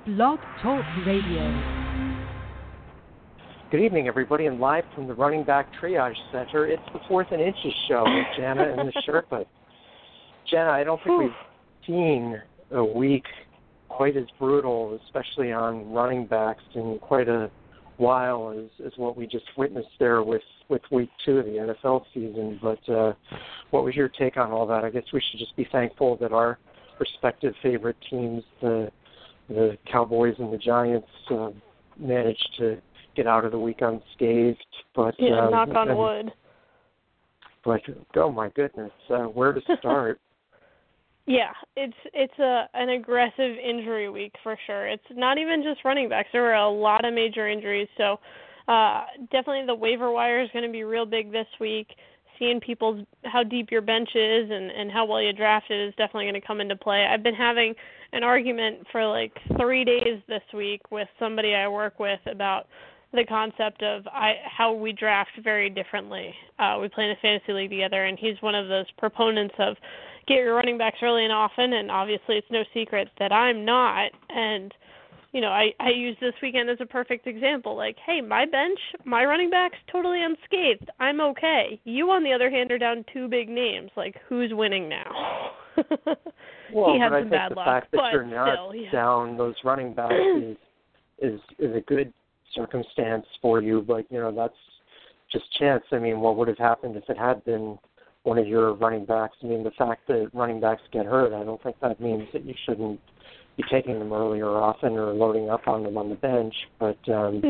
Blog Talk Radio. Good evening, everybody, and live from the Running Back Triage Center, it's the Fourth and Inches Show with Jana and the Sherpa. Jana, I don't think we've seen a week quite as brutal, especially on running backs, in quite a while as what we just witnessed there with week 2 of the NFL season. But what was your take on all that? I guess we should just be thankful that our respective favorite teams, the Cowboys and the Giants, managed to get out of the week unscathed. But knock on wood. But oh my goodness, where to start? Yeah, it's an aggressive injury week for sure. It's not even just running backs. There were a lot of major injuries, so definitely the waiver wire is going to be real big this week. Seeing how deep your bench is and how well you drafted is definitely going to come into play. I've been having an argument for like 3 days this week with somebody I work with about the concept of how we draft very differently. We play in a fantasy league together, and he's one of those proponents of get your running backs early and often, and obviously it's no secret that I'm not. And, you know, I use this weekend as a perfect example. Like, hey, my bench, my running back's totally unscathed. I'm okay. You, on the other hand, are down 2 big names. Like, who's winning now? Well, he had but some I think bad the luck, fact that but you're not still, yeah. down those running backs is a good circumstance for you, but, you know, that's just chance. I mean, what would have happened if it had been one of your running backs? I mean, the fact that running backs get hurt, I don't think that means that you shouldn't be taking them early or often or loading up on them on the bench. But it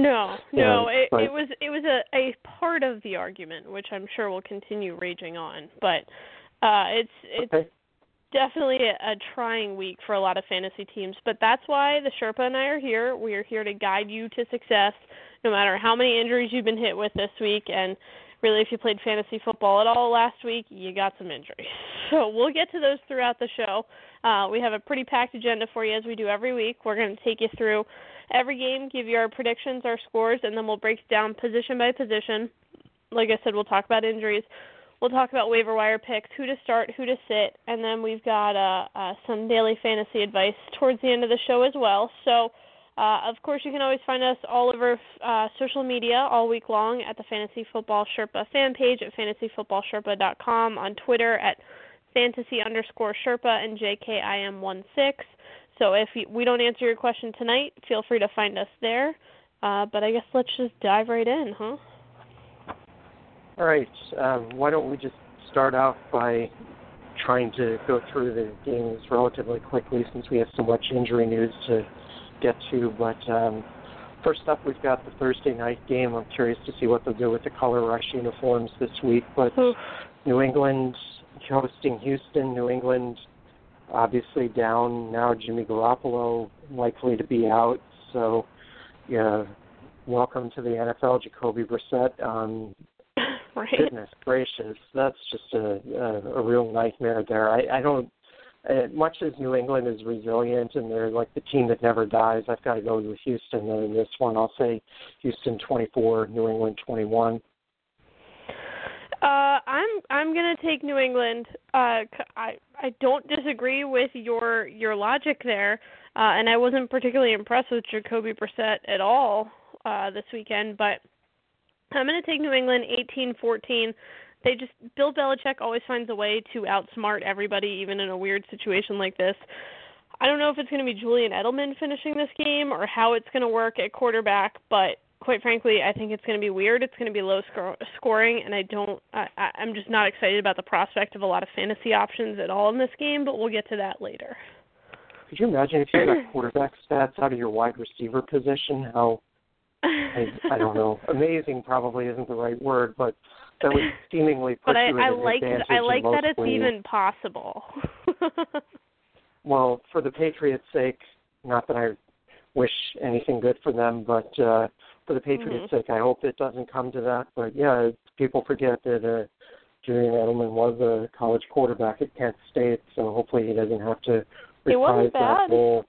was a part of the argument, which I'm sure will continue raging on. But it's okay. Definitely a trying week for a lot of fantasy teams, but that's why the Sherpa and I are here. We are here to guide you to success, no matter how many injuries you've been hit with this week. And really, if you played fantasy football at all last week, you got some injuries. So we'll get to those throughout the show. We have a pretty packed agenda for you, as we do every week. We're going to take you through every game, give you our predictions, our scores, and then we'll break it down position by position. Like I said, we'll talk about injuries. We'll talk about waiver wire picks, who to start, who to sit, and then we've got some daily fantasy advice towards the end of the show as well. So, of course, you can always find us all over social media all week long at the Fantasy Football Sherpa fan page at fantasyfootballsherpa.com, on Twitter at fantasy_Sherpa and JKIM16. So if we don't answer your question tonight, feel free to find us there. But I guess let's just dive right in, huh? All right. Why don't we just start out by trying to go through the games relatively quickly, since we have so much injury news to get to. But first up, we've got the Thursday night game. I'm curious to see what they'll do with the color rush uniforms this week. But New England hosting Houston. New England obviously down now. Jimmy Garoppolo likely to be out. So, yeah, welcome to the NFL, Jacoby Brissett. Right. Goodness gracious, that's just a real nightmare there. I don't, much as New England is resilient and they're like the team that never dies, I've got to go with Houston in this one. I'll say Houston 24, New England 21. I'm gonna take New England. I don't disagree with your logic there, and I wasn't particularly impressed with Jacoby Brissett at all this weekend, but I'm going to take New England 18-14. Bill Belichick always finds a way to outsmart everybody, even in a weird situation like this. I don't know if it's going to be Julian Edelman finishing this game or how it's going to work at quarterback, but quite frankly, I think it's going to be weird. It's going to be low scoring, and I'm just not excited about the prospect of a lot of fantasy options at all in this game, but we'll get to that later. Could you imagine if you got quarterback stats out of your wide receiver position, how I don't know. Amazing probably isn't the right word, but that would seemingly put you at an advantage. I like that it's leagues. even possible. Well, for the Patriots' sake, not that I wish anything good for them, but for the Patriots' sake, I hope it doesn't come to that. But, yeah, people forget that Julian Edelman was a college quarterback at Kent State, so hopefully he doesn't have to reprise that role.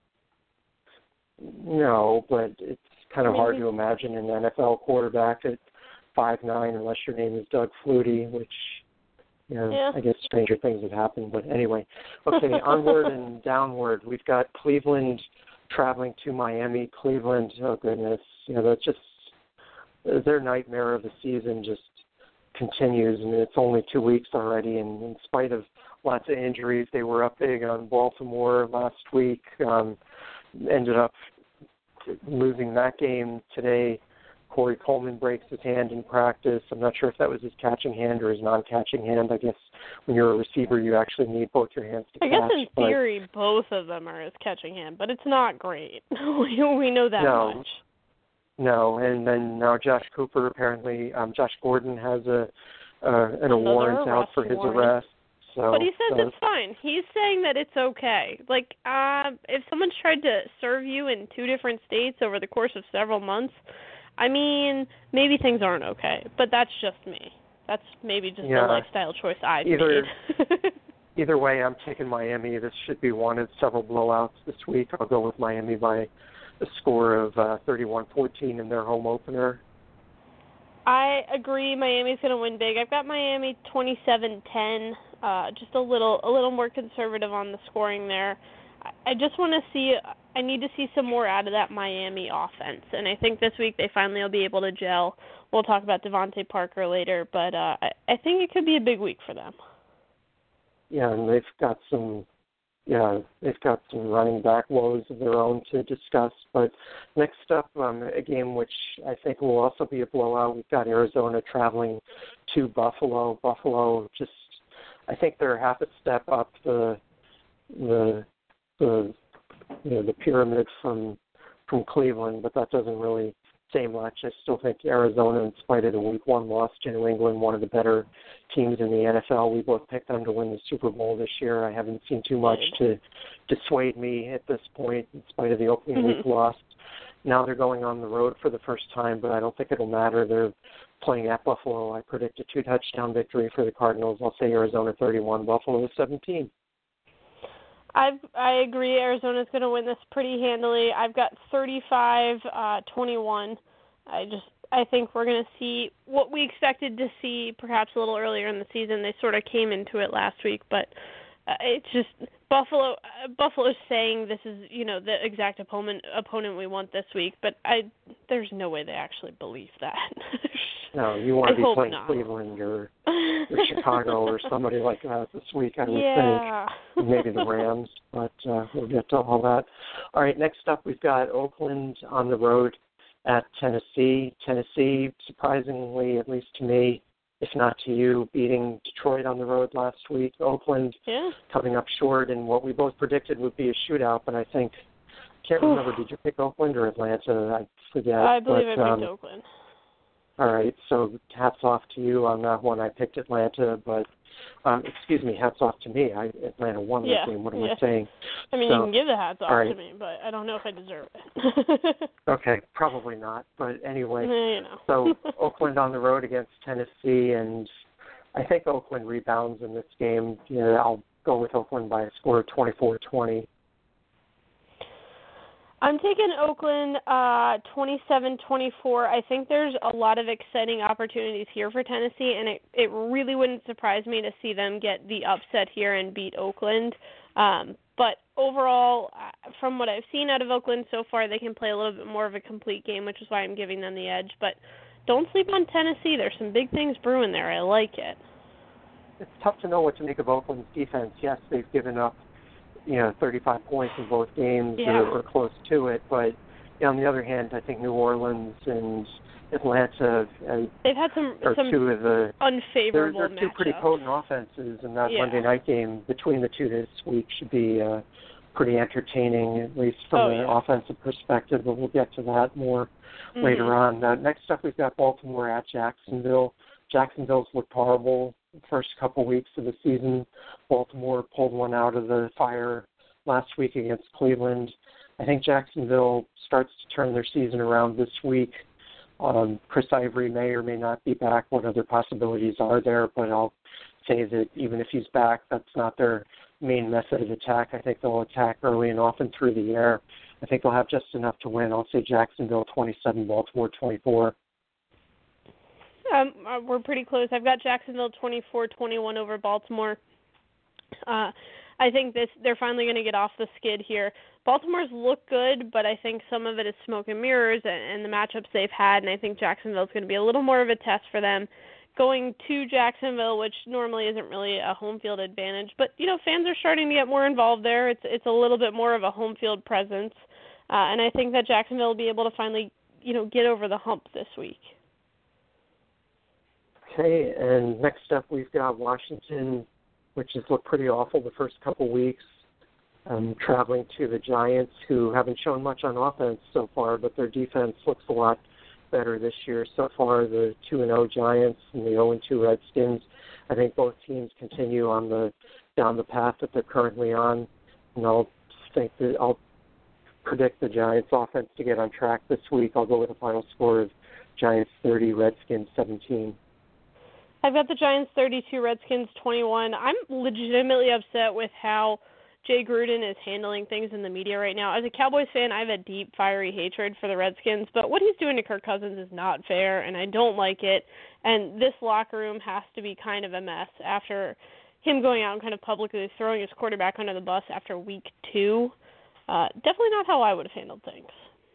No, but it's kind of hard to imagine an NFL quarterback at 5'9", unless your name is Doug Flutie, which, I guess stranger things have happened. But anyway, okay, onward and downward. We've got Cleveland traveling to Miami, Cleveland. Oh goodness, that's just their nightmare of the season just continues, and it's only 2 weeks already. And in spite of lots of injuries, they were up big on Baltimore last week. Ended up losing that game today. Corey Coleman breaks his hand in practice. I'm not sure if that was his catching hand or his non-catching hand. I guess when you're a receiver, you actually need both your hands to catch. I guess in theory, both of them are his catching hand, but it's not great. We know that much. No, and then now Josh Gordon has an warrant out for his arrest. So, but he says it's fine. He's saying that it's okay. Like, if someone's tried to serve you in 2 different states over the course of several months, I mean, maybe things aren't okay. But that's just me. That's maybe just the lifestyle choice I've made. Either way, I'm taking Miami. This should be one of several blowouts this week. I'll go with Miami by a score of 31-14 in their home opener. I agree. Miami's going to win big. I've got Miami 27-10. Just a little more conservative on the scoring there. I just want to see. I need to see some more out of that Miami offense, and I think this week they finally will be able to gel. We'll talk about Devontae Parker later, but I think it could be a big week for them. Yeah, and they've got some running back woes of their own to discuss. But next up, a game which I think will also be a blowout. We've got Arizona traveling to Buffalo. Buffalo just, I think they're half a step up the pyramid from Cleveland, but that doesn't really say much. I still think Arizona, in spite of the Week 1 loss to New England, one of the better teams in the NFL. We both picked them to win the Super Bowl this year. I haven't seen too much to dissuade me at this point, in spite of the opening week loss. Now they're going on the road for the first time, but I don't think it'll matter. They're playing at Buffalo. I predict a 2-touchdown victory for the Cardinals. I'll say Arizona 31, Buffalo 17. I agree. Arizona's going to win this pretty handily. I've got 35-21. I think we're going to see what we expected to see perhaps a little earlier in the season. They sort of came into it last week, but it's just Buffalo's saying this is, the exact opponent we want this week, but there's no way they actually believe that. No, you want to be playing not. Cleveland or Chicago or somebody like that this week, I would think. Maybe the Rams, but we'll get to all that. All right, next up we've got Oakland on the road at Tennessee. Tennessee, surprisingly, at least to me, if not to you, beating Detroit on the road last week. Oakland coming up short in what we both predicted would be a shootout, but I think, can't remember, did you pick Oakland or Atlanta? I forget. I believe I picked Oakland. All right, so hats off to you on that one. I picked Atlanta, but hats off to me. Atlanta won that game. What am I saying? I mean, you can give the hats off to me, but I don't know if I deserve it. Okay, probably not. But anyway, so Oakland on the road against Tennessee, and I think Oakland rebounds in this game. I'll go with Oakland by a score of 24-20. I'm taking Oakland 27-24. I think there's a lot of exciting opportunities here for Tennessee, and it really wouldn't surprise me to see them get the upset here and beat Oakland. But overall, from what I've seen out of Oakland so far, they can play a little bit more of a complete game, which is why I'm giving them the edge. But don't sleep on Tennessee. There's some big things brewing there. I like it. It's tough to know what to make of Oakland's defense. Yes, they've given up 35 points in both games or close to it. But on the other hand, I think New Orleans and Atlanta they've had some two of the unfavorable matchups. They're two pretty potent offenses, and that Monday night game between the two this week should be pretty entertaining, at least from an offensive perspective, but we'll get to that more later on. Next up, we've got Baltimore at Jacksonville. Jacksonville's looked horrible the first couple weeks of the season. Baltimore pulled one out of the fire last week against Cleveland. I think Jacksonville starts to turn their season around this week. Chris Ivory may or may not be back. What other possibilities are there? But I'll say that even if he's back, that's not their main method of attack. I think they'll attack early and often through the air. I think they'll have just enough to win. I'll say Jacksonville 27, Baltimore 24. We're pretty close. I've got Jacksonville 24-21 over Baltimore. I think they're finally going to get off the skid here. Baltimore's look good, but I think some of it is smoke and mirrors and the matchups they've had, and I think Jacksonville's going to be a little more of a test for them. Going to Jacksonville, which normally isn't really a home field advantage, but fans are starting to get more involved there. It's a little bit more of a home field presence, and I think that Jacksonville will be able to finally get over the hump this week. Okay, and next up we've got Washington, which has looked pretty awful the first couple weeks. Traveling to the Giants, who haven't shown much on offense so far, but their defense looks a lot better this year so far. The 2-0 Giants and the 0-2 Redskins. I think both teams continue down the path that they're currently on, and I'll predict the Giants' offense to get on track this week. I'll go with a final score of Giants 30, Redskins 17. I've got the Giants 32, Redskins 21. I'm legitimately upset with how Jay Gruden is handling things in the media right now. As a Cowboys fan, I have a deep, fiery hatred for the Redskins, but what he's doing to Kirk Cousins is not fair, and I don't like it. And this locker room has to be kind of a mess after him going out and kind of publicly throwing his quarterback under the bus after week 2. Definitely not how I would have handled things.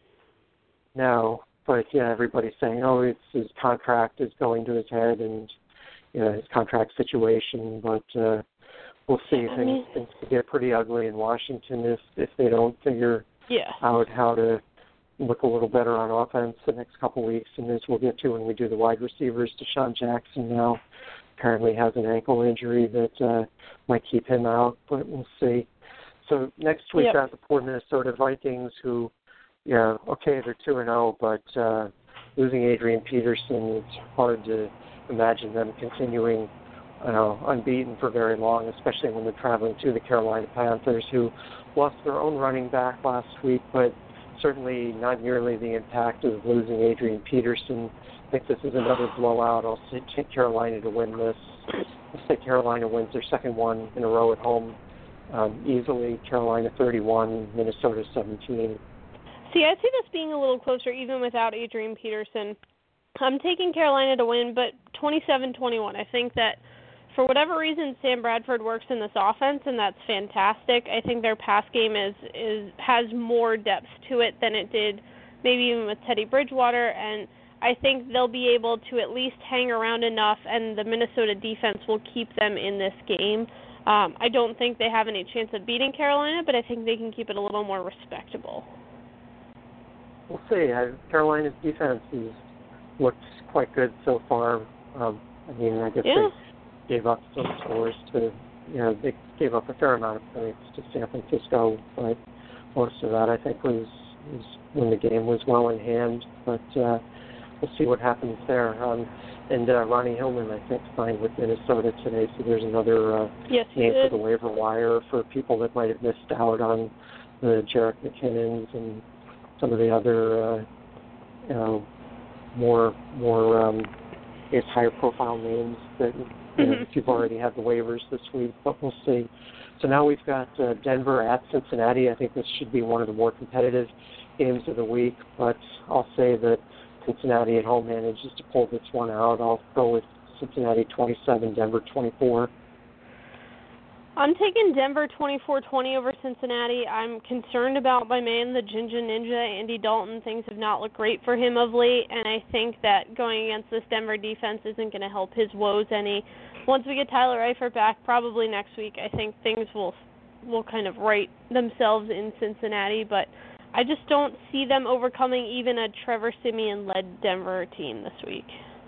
No, but everybody's saying, his contract is going to his head and his contract situation, but we'll see. Things could get pretty ugly in Washington if they don't figure out how to look a little better on offense the next couple weeks. And as we'll get to when we do the wide receivers, Deshaun Jackson now apparently has an ankle injury that might keep him out, but we'll see. So next we've got the poor Minnesota Vikings who, they're 2-0, but losing Adrian Peterson, it's hard to imagine them continuing unbeaten for very long, especially when they're traveling to the Carolina Panthers, who lost their own running back last week, but certainly not nearly the impact of losing Adrian Peterson. I think this is another blowout. I'll take Carolina to win this. I'll say Carolina wins their second one in a row at home easily. Carolina 31, Minnesota 17. See, I see this being a little closer even without Adrian Peterson. I'm taking Carolina to win, but 27-21. I think that for whatever reason, Sam Bradford works in this offense, and that's fantastic. I think their pass game has more depth to it than it did maybe even with Teddy Bridgewater, and I think they'll be able to at least hang around enough, and the Minnesota defense will keep them in this game. I don't think they have any chance of beating Carolina, but I think they can keep it a little more respectable. We'll see. Carolina's defense has looked quite good so far. I guess they gave up some scores to, they gave up a fair amount of points to San Francisco, but most of that I think was when the game was well in hand. But we'll see what happens there. And Ronnie Hillman, I think, signed with Minnesota today, so there's another name for the waiver wire for people that might have missed out on the Jerick McKinnons and some of the other, more higher profile names that if you've already had the waivers this week, but we'll see. So now we've got Denver at Cincinnati. I think this should be one of the more competitive games of the week, but I'll say that Cincinnati at home manages to pull this one out. I'll go with Cincinnati 27, Denver 24. I'm taking Denver 24-20 over Cincinnati. I'm concerned about my man, the Ginger Ninja, Andy Dalton. Things have not looked great for him of late, and I think that going against this Denver defense isn't going to help his woes any. Once we get Tyler Eifert back, probably next week, I think things will kind of right themselves in Cincinnati, but I just don't see them overcoming even a Trevor Siemian-led Denver team this week.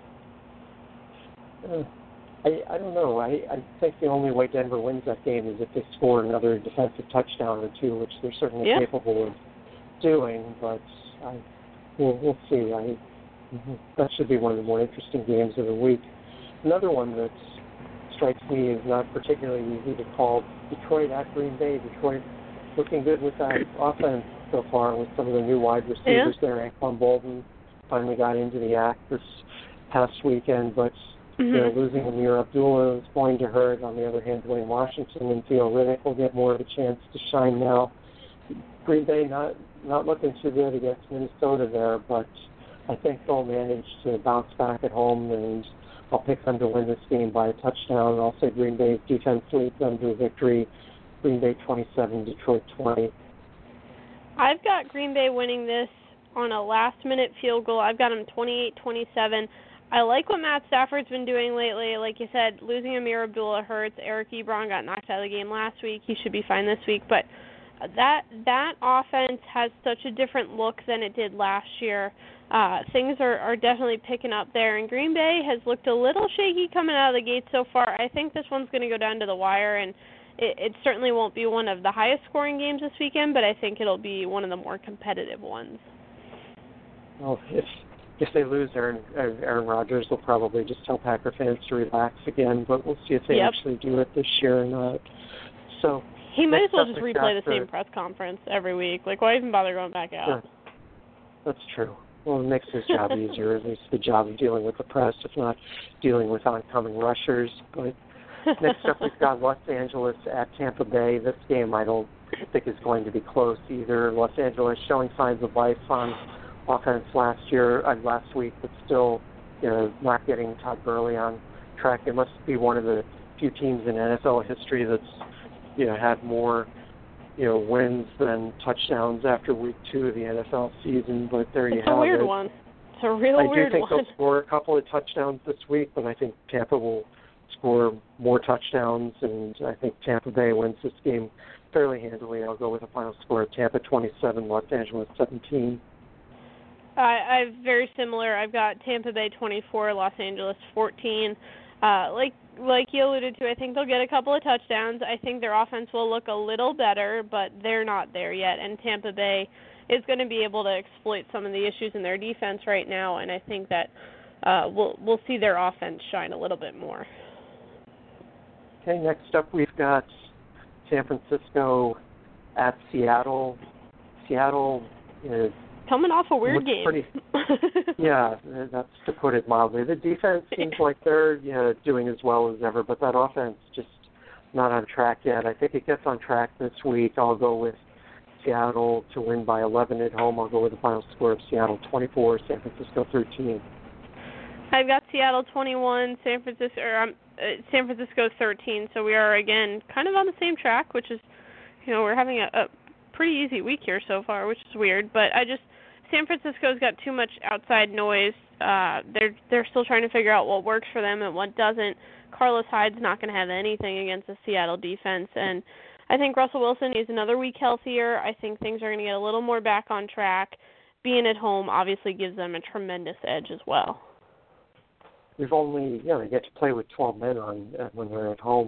I don't know. I think the only way Denver wins that game is if they score another defensive touchdown or two, which they're certainly capable of doing, but we'll see. That should be one of the more interesting games of the week. Another one that strikes me as not particularly easy to call, Detroit at Green Bay. Detroit looking good with that offense so far with some of the new wide receivers there. Anquan Bolden finally got into the act this past weekend, but losing Amir Abdullah is going to hurt. On the other hand, Dwayne Washington and Theo Riddick will get more of a chance to shine now. Green Bay not looking too good against Minnesota there, but I think they'll manage to bounce back at home, and I'll pick them to win this game by a touchdown. I'll say Green Bay's defense leads them to a victory Green Bay 27, Detroit 20. I've got Green Bay winning this on a last-minute field goal. I've got them 28-27. I like what Matt Stafford's been doing lately. Like you said, losing Amir Abdullah hurts. Eric Ebron got knocked out of the game last week. He should be fine this week. But that offense has such a different look than it did last year. Things are definitely picking up there. And Green Bay has looked a little shaky coming out of the gate so far. I think this one's going to go down to the wire, and it certainly won't be one of the highest-scoring games this weekend, but I think it'll be one of the more competitive ones. Well, if they lose, Aaron Rodgers will probably just tell Packer fans to relax again, but we'll see if they actually do it this year or not. So he might as well just replay the same press conference every week. Like, why even bother going back out? Yeah, that's true. Well, it makes his job easier, at least the job of dealing with the press, if not dealing with oncoming rushers. But next up, we've got Los Angeles at Tampa Bay. This game I don't think is going to be close either. Los Angeles showing signs of life on offense last week, but still, not getting Todd Gurley on track. It must be one of the few teams in NFL history that's, had more, wins than touchdowns after week 2 of the NFL season. But there you have it. It's a weird one. It's a real weird one. I do think they'll score a couple of touchdowns this week, but I think Tampa will score more touchdowns, and I think Tampa Bay wins this game fairly handily. I'll go with a final score of Tampa 27, Los Angeles 17. I'm very similar. I've got Tampa Bay 24, Los Angeles 14. Like you alluded to, I think they'll get a couple of touchdowns. I think their offense will look a little better, but they're not there yet. And Tampa Bay is going to be able to exploit some of the issues in their defense right now, and I think that we'll see their offense shine a little bit more. Okay, next up we've got San Francisco at Seattle. Seattle is coming off a weird game. Yeah, that's to put it mildly. The defense seems like they're doing as well as ever, but that offense just not on track yet. I think it gets on track this week. I'll go with Seattle to win by 11 at home. I'll go with the final score of Seattle 24, San Francisco 13. I've got Seattle 21, San Francisco 13. So we are again kind of on the same track, which is, we're having a pretty easy week here so far, which is weird. But San Francisco's got too much outside noise. They're still trying to figure out what works for them and what doesn't. Carlos Hyde's not going to have anything against the Seattle defense, and I think Russell Wilson is another week healthier. I think things are going to get a little more back on track. Being at home obviously gives them a tremendous edge as well. We've only, they get to play with 12 men when we're at home,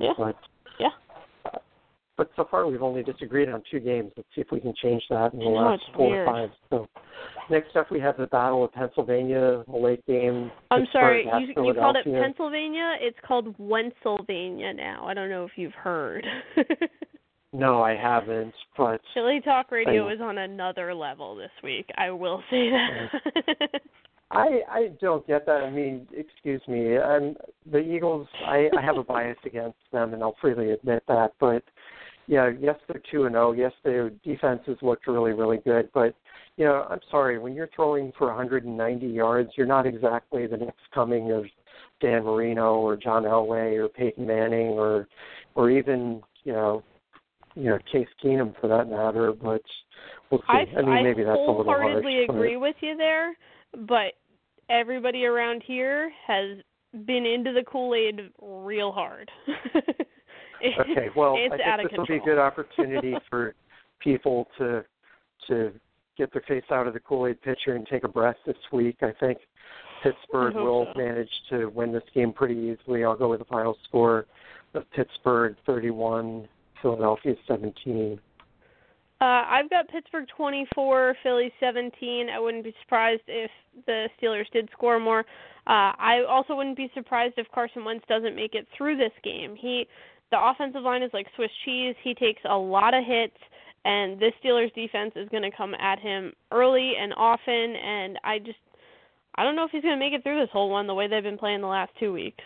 but so far we've only disagreed on 2 games. Let's see if we can change that in the last 4 or 5. So next up we have the Battle of Pennsylvania, a late game. I'm sorry, you called it Pennsylvania? It's called Wentzylvania now. I don't know if you've heard. No, I haven't. But Chili Talk Radio is on another level this week. I will say that. I don't get that. I mean, excuse me. The Eagles, I have a bias against them, and I'll freely admit that. But, yes, they're 2-0. Yes, their defense has looked really, really good. But, I'm sorry. When you're throwing for 190 yards, you're not exactly the next coming of Dan Marino or John Elway or Peyton Manning or even, Case Keenum for that matter. But we'll see. Maybe that's a little harsh. I wholeheartedly agree with you there. But everybody around here has been into the Kool-Aid real hard. Okay, well, I think this will be a good opportunity for people to get their face out of the Kool-Aid pitcher and take a breath this week. I think Pittsburgh will manage to win this game pretty easily. I'll go with the final score of Pittsburgh 31, Philadelphia 17. I've got Pittsburgh 24, Philly 17. I wouldn't be surprised if the Steelers did score more. I also wouldn't be surprised if Carson Wentz doesn't make it through this game. The offensive line is like Swiss cheese. He takes a lot of hits, and this Steelers defense is going to come at him early and often, and I don't know if he's going to make it through this whole one the way they've been playing the last 2 weeks.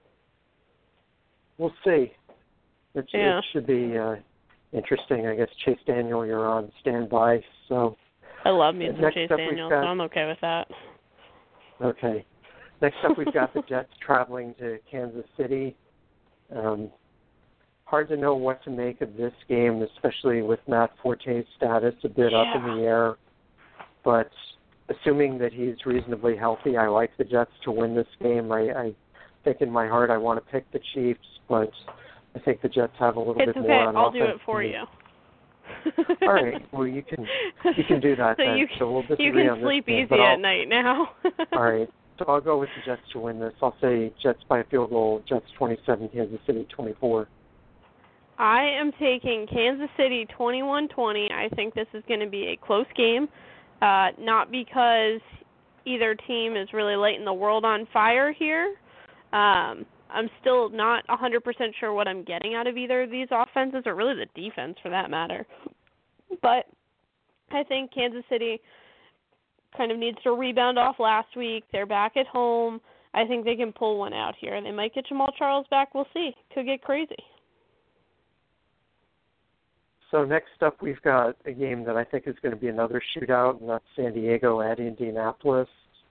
We'll see. It should be interesting. I guess Chase Daniel, you're on standby. So I love me some Chase Daniel, so I'm okay with that. Okay. Next up, we've got the Jets traveling to Kansas City. hard to know what to make of this game, especially with Matt Forte's status a bit up in the air. But assuming that he's reasonably healthy, I like the Jets to win this game. I think in my heart I want to pick the Chiefs, but I think the Jets have a little bit more on offense. I'll do it for you. All right. Well, you can do that so then. So we'll disagree on this sleep game, easy at night now. All right. So I'll go with the Jets to win this. I'll say Jets by a field goal, Jets 27, Kansas City 24. I am taking Kansas City 21-20. I think this is going to be a close game, not because either team is really lighting the world on fire here. I'm still not 100% sure what I'm getting out of either of these offenses, or really the defense for that matter. But I think Kansas City kind of needs to rebound off last week. They're back at home. I think they can pull one out here. They might get Jamal Charles back. We'll see. Could get crazy. So next up, we've got a game that I think is going to be another shootout, and that's San Diego at Indianapolis.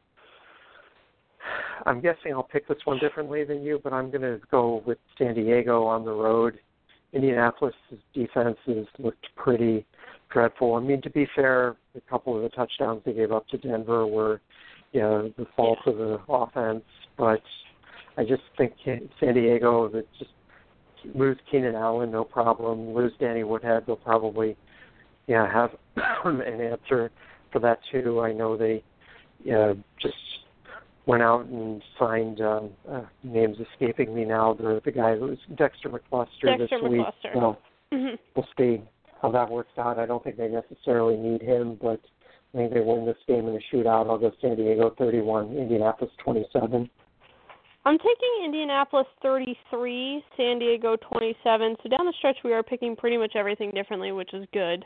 I'm guessing I'll pick this one differently than you, but I'm going to go with San Diego on the road. Indianapolis' defense has looked pretty dreadful. I mean, to be fair, a couple of the touchdowns they gave up to Denver were, the fault of the offense. But I just think San Diego, that just lose Keenan Allen, no problem. Lose Danny Woodhead, they'll probably, have an answer for that too. I know they, just went out and signed, name's escaping me now, the guy who was Dexter McCluster this week. So we'll see how that works out. I don't think they necessarily need him, but I think they win this game in a shootout. I'll go San Diego 31, Indianapolis 27. I'm taking Indianapolis 33, San Diego 27. So down the stretch, we are picking pretty much everything differently, which is good.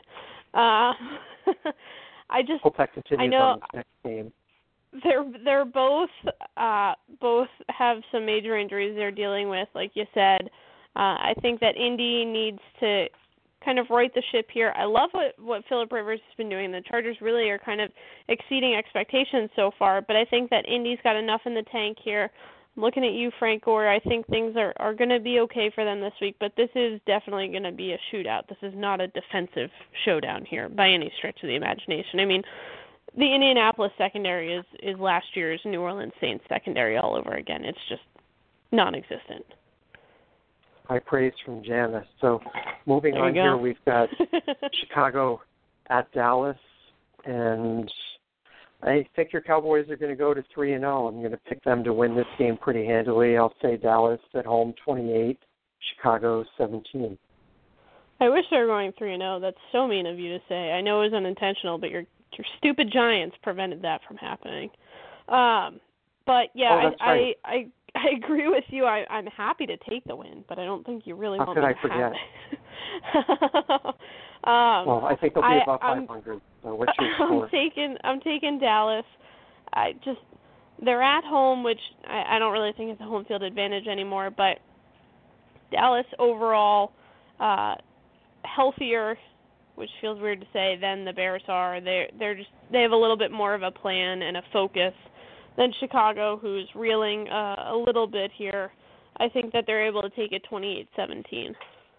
Hope that continues on this next game. They're both have some major injuries they're dealing with, like you said. I think that Indy needs to kind of right the ship here. I love what Phillip Rivers has been doing. The Chargers really are kind of exceeding expectations so far, but I think that Indy's got enough in the tank here. I'm looking at you, Frank Gore. I think things are going to be okay for them this week, but this is definitely going to be a shootout. This is not a defensive showdown here by any stretch of the imagination. I mean, the Indianapolis secondary is last year's New Orleans Saints secondary all over again. It's just non-existent. High praise from Janice. So moving on here, we've got Chicago at Dallas, and I think your Cowboys are going to go to 3-0. I'm going to pick them to win this game pretty handily. I'll say Dallas at home 28, Chicago 17. I wish they were going 3-0. That's so mean of you to say. I know it was unintentional, but your stupid Giants prevented that from happening. But yeah, right. I agree with you. I'm happy to take the win, but I don't think you really want me to have it. Well, I think they'll be about 500. So what's your score? I'm taking Dallas. They're at home, which I don't really think is a home field advantage anymore. But Dallas overall healthier, which feels weird to say, than the Bears are. They have a little bit more of a plan and a focus than Chicago, who's reeling a little bit here. I think that they're able to take it 28-17.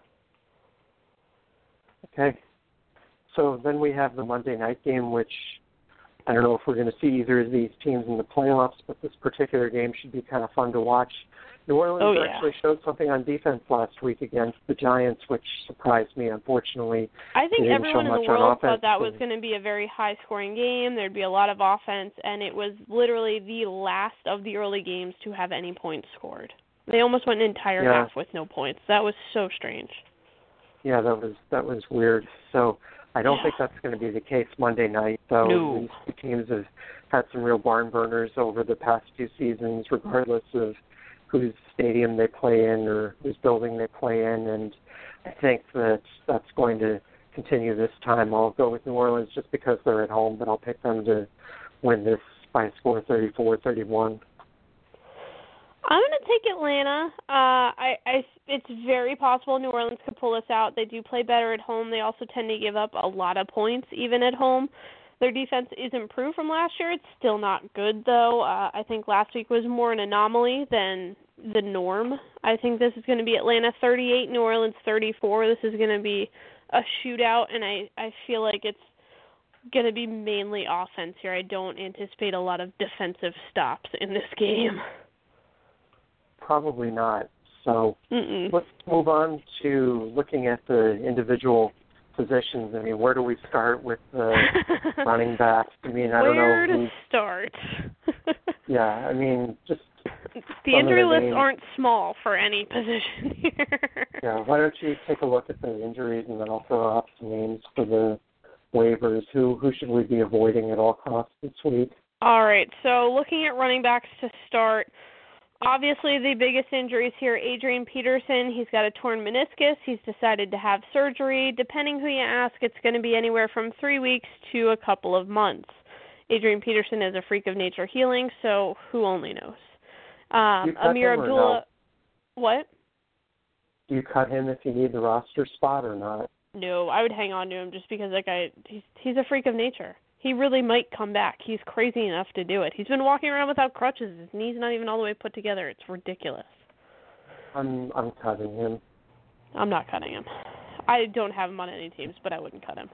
Okay. So then we have the Monday night game, which I don't know if we're going to see either of these teams in the playoffs, but this particular game should be kind of fun to watch. New Orleans actually showed something on defense last week against the Giants, which surprised me, unfortunately. I think everyone in the world thought that was going to be a very high-scoring game. There'd be a lot of offense, and it was literally the last of the early games to have any points scored. They almost went an entire half with no points. That was so strange. Yeah, that was weird. So I don't think that's going to be the case Monday night, though. No. These two teams have had some real barn burners over the past few seasons, regardless of whose stadium they play in or whose building they play in, and I think that's going to continue this time. I'll go with New Orleans just because they're at home, but I'll pick them to win this by a score 34-31. I'm going to take Atlanta. It's very possible New Orleans could pull this out. They do play better at home. They also tend to give up a lot of points even at home. Their defense is improved from last year. It's still not good, though. I think last week was more an anomaly than the norm. I think this is going to be Atlanta 38, New Orleans 34. This is going to be a shootout, and I feel like it's going to be mainly offense here. I don't anticipate a lot of defensive stops in this game. Probably not. So Mm-mm. let's move on to looking at the individual positions. I mean, where do we start with the running backs? I mean, I don't know. Where to start? Yeah, I mean, just the injury lists aren't small for any position here. Yeah, why don't you take a look at the injuries and then I'll throw out some names for the waivers. Who should we be avoiding at all costs this week? All right, so looking at running backs to start, obviously the biggest injuries here, Adrian Peterson. He's got a torn meniscus. He's decided to have surgery. Depending who you ask, it's going to be anywhere from 3 weeks to a couple of months. Adrian Peterson is a freak of nature healing, so who only knows? Amir Abdullah. No? What? Do you cut him if you need the roster spot or not? No, I would hang on to him just because he's a freak of nature. He really might come back. He's crazy enough to do it. He's been walking around without crutches. His knee's not even all the way put together. It's ridiculous. I'm cutting him. I'm not cutting him. I don't have him on any teams, but I wouldn't cut him.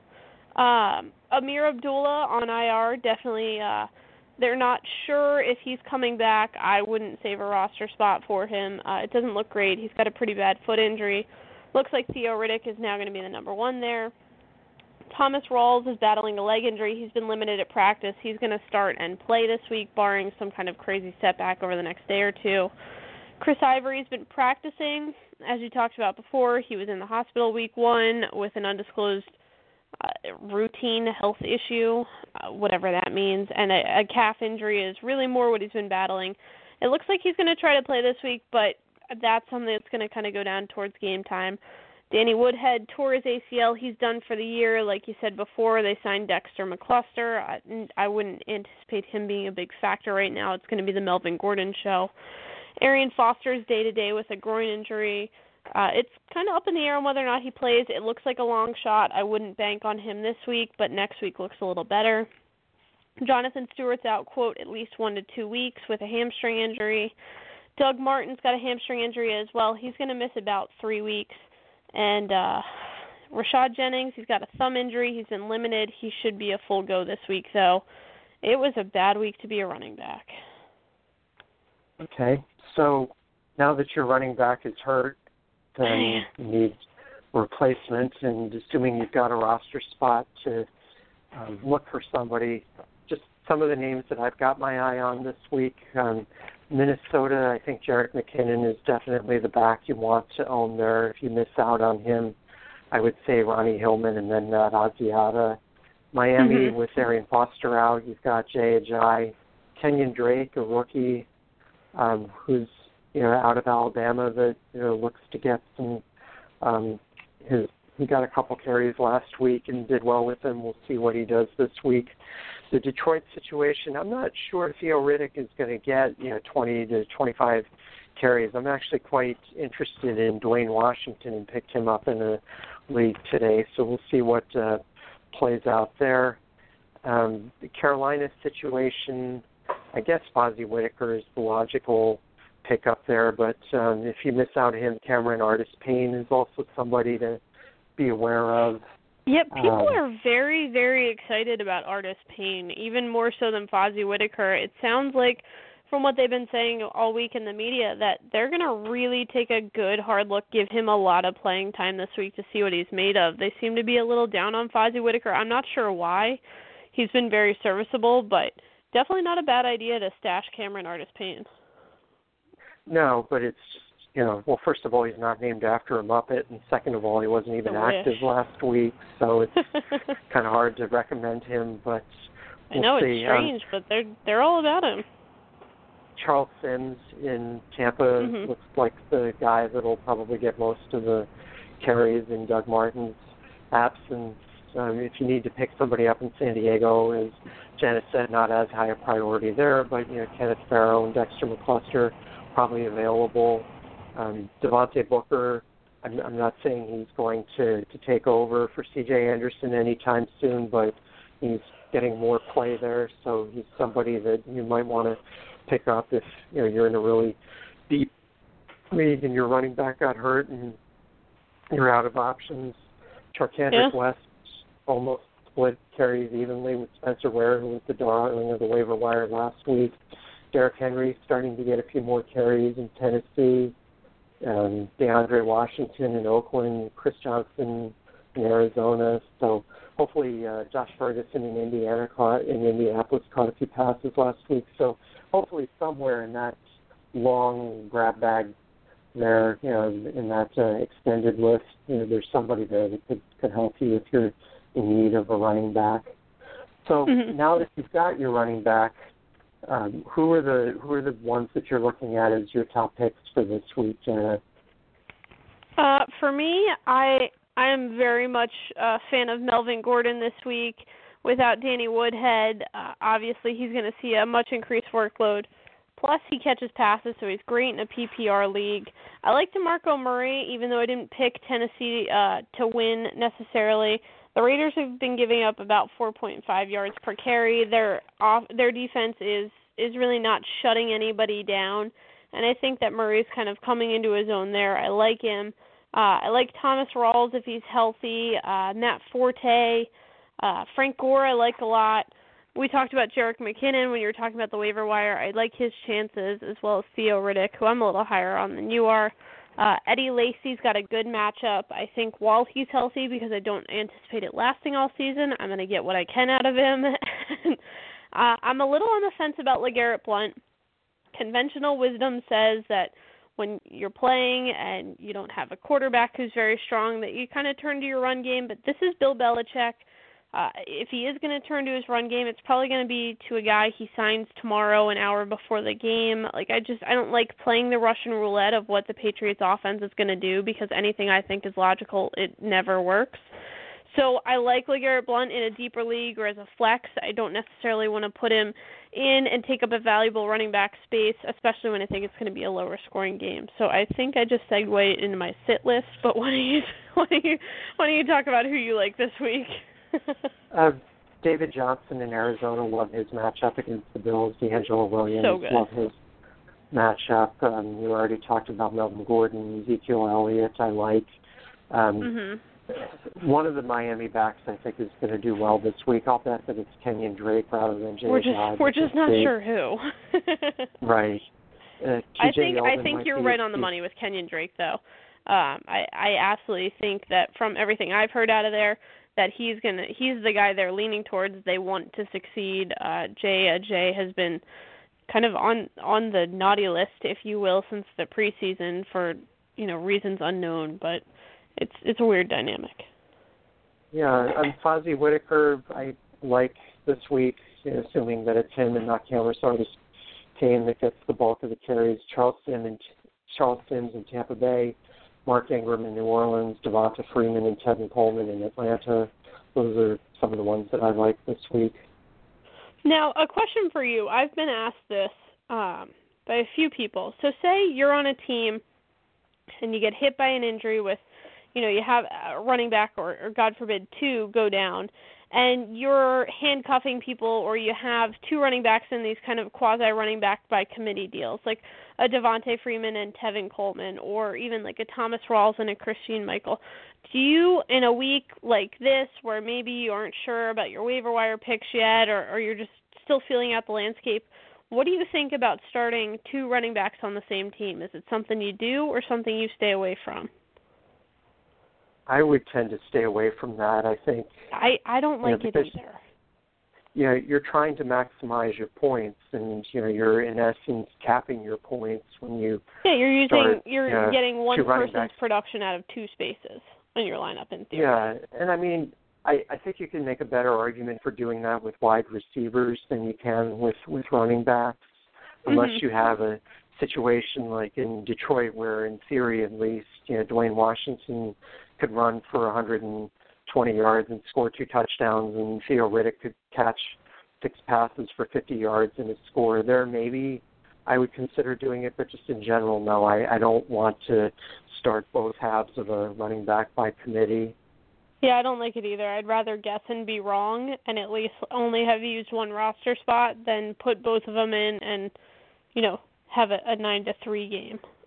Amir Abdullah on IR, definitely. They're not sure if he's coming back. I wouldn't save a roster spot for him. It doesn't look great. He's got a pretty bad foot injury. Looks like Theo Riddick is now going to be the number one there. Thomas Rawls is battling a leg injury. He's been limited at practice. He's going to start and play this week, barring some kind of crazy setback over the next day or two. Chris Ivory's been practicing. As you talked about before, he was in the hospital week 1 with an undisclosed routine health issue, whatever that means, and a calf injury is really more what he's been battling. It looks like he's going to try to play this week, but that's something that's going to kind of go down towards game time. Danny Woodhead tore his ACL. He's done for the year. Like you said before, they signed Dexter McCluster. I wouldn't anticipate him being a big factor right now. It's going to be the Melvin Gordon show. Arian Foster's day-to-day with a groin injury. It's kind of up in the air on whether or not he plays. It looks like a long shot. I wouldn't bank on him this week, but next week looks a little better. Jonathan Stewart's out, quote, at least 1 to 2 weeks with a hamstring injury. Doug Martin's got a hamstring injury as well. He's going to miss about 3 weeks. And Rashad Jennings, he's got a thumb injury. He's been limited. He should be a full go this week, though. It was a bad week to be a running back. Okay, so now that your running back is hurt, then you need replacement, and assuming you've got a roster spot to look for somebody. Just some of the names that I've got my eye on this week. Minnesota, I think Jerick McKinnon is definitely the back you want to own there. If you miss out on him, I would say Ronnie Hillman and then Matt Asiata. Miami with Arian Foster out, you've got Jay Ajayi. Kenyon Drake, a rookie who's out of Alabama that looks to get some. He got a couple carries last week and did well with them. We'll see what he does this week. The Detroit situation, I'm not sure if Theo Riddick is going to get 20 to 25 carries. I'm actually quite interested in Dwayne Washington and picked him up in a league today. So we'll see what plays out there. The Carolina situation, I guess Fozzie Whitaker is the logical pick up there, but if you miss out on him, Cameron Artis-Payne is also somebody to be aware of. Yep, people are very, very excited about Artis-Payne, even more so than Fozzie Whitaker. It sounds like, from what they've been saying all week in the media, that they're going to really take a good, hard look, give him a lot of playing time this week to see what he's made of. They seem to be a little down on Fozzie Whitaker. I'm not sure why. He's been very serviceable, but definitely not a bad idea to stash Cameron Artis-Payne. No, but it's just, well, first of all, he's not named after a Muppet, and second of all, he wasn't even active last week, so it's kind of hard to recommend him, but we'll I know, see. It's strange, but they're all about him. Charles Sims in Tampa looks like the guy that'll probably get most of the carries in Doug Martin's absence. If you need to pick somebody up in San Diego, as Janet said, not as high a priority there, but Kenneth Farrow and Dexter McCluster probably available. Devontae Booker, I'm not saying he's going to take over for C.J. Anderson anytime soon, but he's getting more play there, so he's somebody that you might want to pick up if you're in a really deep week and your running back got hurt and you're out of options. Charcandrick West almost split carries evenly with Spencer Ware, who was the darling of the waiver wire last week. Derrick Henry starting to get a few more carries in Tennessee. DeAndre Washington in Oakland, Chris Johnson in Arizona. So hopefully Josh Ferguson in Indianapolis caught a few passes last week. So hopefully somewhere in that long grab bag there, in that extended list, there's somebody there that could help you if you're in need of a running back. So now that you've got your running back, who are the ones that you're looking at as your top picks for this week, Jenna? For me, I am very much a fan of Melvin Gordon this week. Without Danny Woodhead, obviously he's going to see a much increased workload. Plus, he catches passes, so he's great in a PPR league. I like DeMarco Murray, even though I didn't pick Tennessee to win necessarily. The Raiders have been giving up about 4.5 yards per carry. Their defense is really not shutting anybody down, and I think that Murray's kind of coming into his own there. I like him. I like Thomas Rawls if he's healthy. Matt Forte, Frank Gore I like a lot. We talked about Jerick McKinnon when you were talking about the waiver wire. I like his chances, as well as Theo Riddick, who I'm a little higher on than you are. Eddie Lacy's got a good matchup. I think while he's healthy, because I don't anticipate it lasting all season, I'm going to get what I can out of him. I'm a little on the fence about LeGarrette Blount. Conventional wisdom says that when you're playing and you don't have a quarterback who's very strong, that you kind of turn to your run game. But this is Bill Belichick. If he is going to turn to his run game, it's probably going to be to a guy he signs tomorrow, an hour before the game. I don't like playing the Russian roulette of what the Patriots offense is going to do, because anything I think is logical, it never works. So I like LeGarrette Blount in a deeper league or as a flex. I don't necessarily want to put him in and take up a valuable running back space, especially when I think it's going to be a lower scoring game. So I think I just segued into my sit list. But why don't you talk about who you like this week? David Johnson in Arizona, love his matchup against the Bills. D'Angelo Williams, love his matchup. You already talked about Melvin Gordon, Ezekiel Elliott, I like. One of the Miami backs I think is going to do well this week. I'll bet that it's Kenyon Drake rather than Jay Todd. We're just not sure who. Right. I think you're right on the money with Kenyon Drake, though. I absolutely think that from everything I've heard out of there, that he's the guy they're leaning towards. They want to succeed. Jay has been kind of on the naughty list, if you will, since the preseason for reasons unknown, but it's a weird dynamic. Yeah, Fozzie Whitaker I like this week, assuming that it's him and not Cameron Sardis Kane that gets the bulk of the carries. Charles Sims in Tampa Bay, Mark Ingram in New Orleans, Devonta Freeman and Tevin Coleman in Atlanta. Those are some of the ones that I like this week. Now, a question for you. I've been asked this by a few people. So say you're on a team and you get hit by an injury with, you have a running back or God forbid, two go down, and you're handcuffing people, or you have two running backs in these kind of quasi-running back by committee deals, like a Devonta Freeman and Tevin Coleman, or even like a Thomas Rawls and a Christian Michael. Do you, in a week like this, where maybe you aren't sure about your waiver wire picks yet, or you're just still feeling out the landscape, what do you think about starting two running backs on the same team? Is it something you do or something you stay away from? I would tend to stay away from that, I think. I don't like it either. You're trying to maximize your points, and you're in essence capping your points when you. Yeah, you're getting one person's production out of two spaces in your lineup in theory. Yeah, and I mean, I think you can make a better argument for doing that with wide receivers than you can with running backs, unless you have a situation like in Detroit where, in theory at least, Dwayne Washington could run for 120 yards and score 2 touchdowns, and Theo Riddick could catch 6 passes for 50 yards and a score. There maybe I would consider doing it, but just in general, no, I don't want to start both halves of a running back by committee. Yeah, I don't like it either. I'd rather guess and be wrong and at least only have used one roster spot than put both of them in and, have a 9-3 game.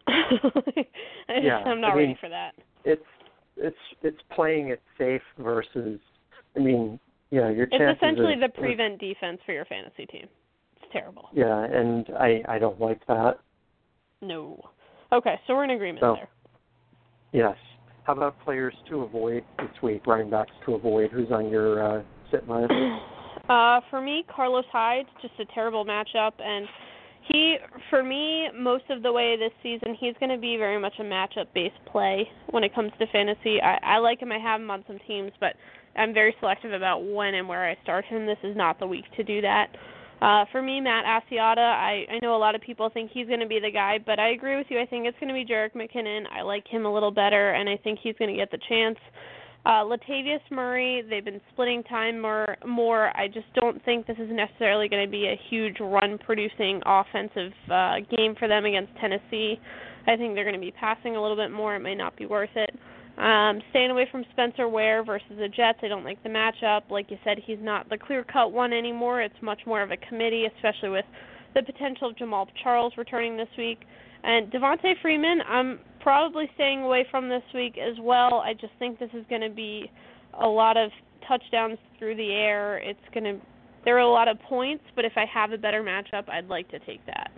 I'm not ready for that. It's playing it safe versus, your chances. It's essentially the prevent defense for your fantasy team. It's terrible. Yeah, and I don't like that. No. Okay, so we're in agreement there. Yes. How about players to avoid this week, running backs to avoid? Who's on your sit list? For me, Carlos Hyde, just a terrible matchup. And for me, most of the way this season, he's going to be very much a matchup-based play when it comes to fantasy. I like him. I have him on some teams, but I'm very selective about when and where I start him. This is not the week to do that. For me, Matt Asiata, I know a lot of people think he's going to be the guy, but I agree with you. I think it's going to be Jerick McKinnon. I like him a little better, and I think he's going to get the chance. Latavius Murray, they've been splitting time more. I just don't think this is necessarily going to be a huge run-producing offensive game for them against Tennessee. I think they're going to be passing a little bit more. It may not be worth it. Staying away from Spencer Ware versus the Jets. I don't like the matchup. Like you said, he's not the clear-cut one anymore. It's much more of a committee, especially with the potential of Jamal Charles returning this week. And Devontae Freeman, I'm probably staying away from this week as well. I just think this is going to be a lot of touchdowns through the air. There are a lot of points, but if I have a better matchup, I'd like to take that.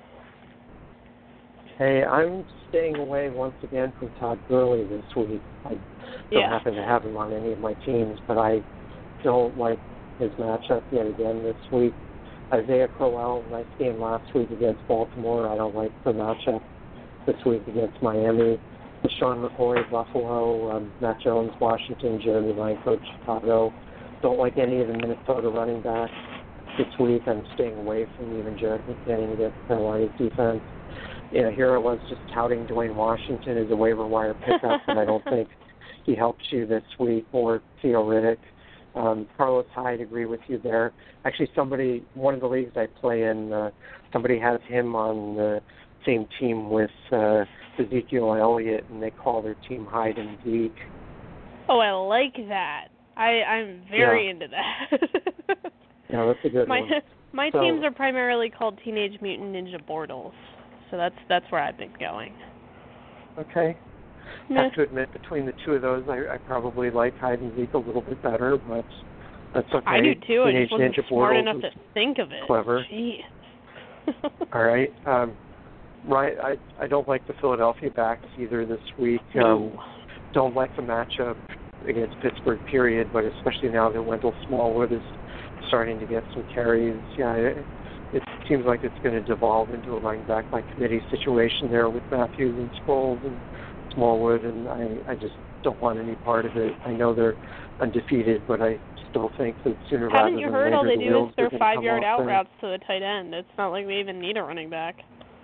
Hey, I'm staying away once again from Todd Gurley this week. I don't happen to have him on any of my teams, but I don't like his matchup yet again this week. Isaiah Crowell, nice game last week against Baltimore. I don't like the matchup this week against Miami. Sean McCoy, Buffalo, Matt Jones, Washington, Jeremy Langford, Chicago. Don't like any of the Minnesota running backs this week. I'm staying away from even Jerick McKinnon against Carolina's defense. Here I was just touting Dwayne Washington as a waiver wire pickup, and I don't think he helps you this week, or Theo Riddick. Carlos Hyde, agree with you there. Actually, one of the leagues I play in, somebody has him on the same team with Ezekiel Elliott, and they call their team Hyde and Zeke. Oh, I like that. I'm very into that. Yeah, that's a good one. My teams are primarily called Teenage Mutant Ninja Bortles, so that's where I've been going. Okay. I have to admit, between the two of those, I probably like Hyde and Zeke a little bit better, but that's okay. I do too. Teenage I just wasn't Ninja smart Bortles enough to think of it. Clever. Jeez. All right. Right. I don't like the Philadelphia backs either this week. Don't like the matchup against Pittsburgh, period, but especially now that Wendell Smallwood is starting to get some carries. Yeah, it seems like it's going to devolve into a running back by committee situation there with Matthews and Sproles and Smallwood, and I just don't want any part of it. I know they're undefeated, but I still think that sooner rather than later, haven't you heard all they do is throw 5-yard out routes to the tight end? It's not like we even need a running back.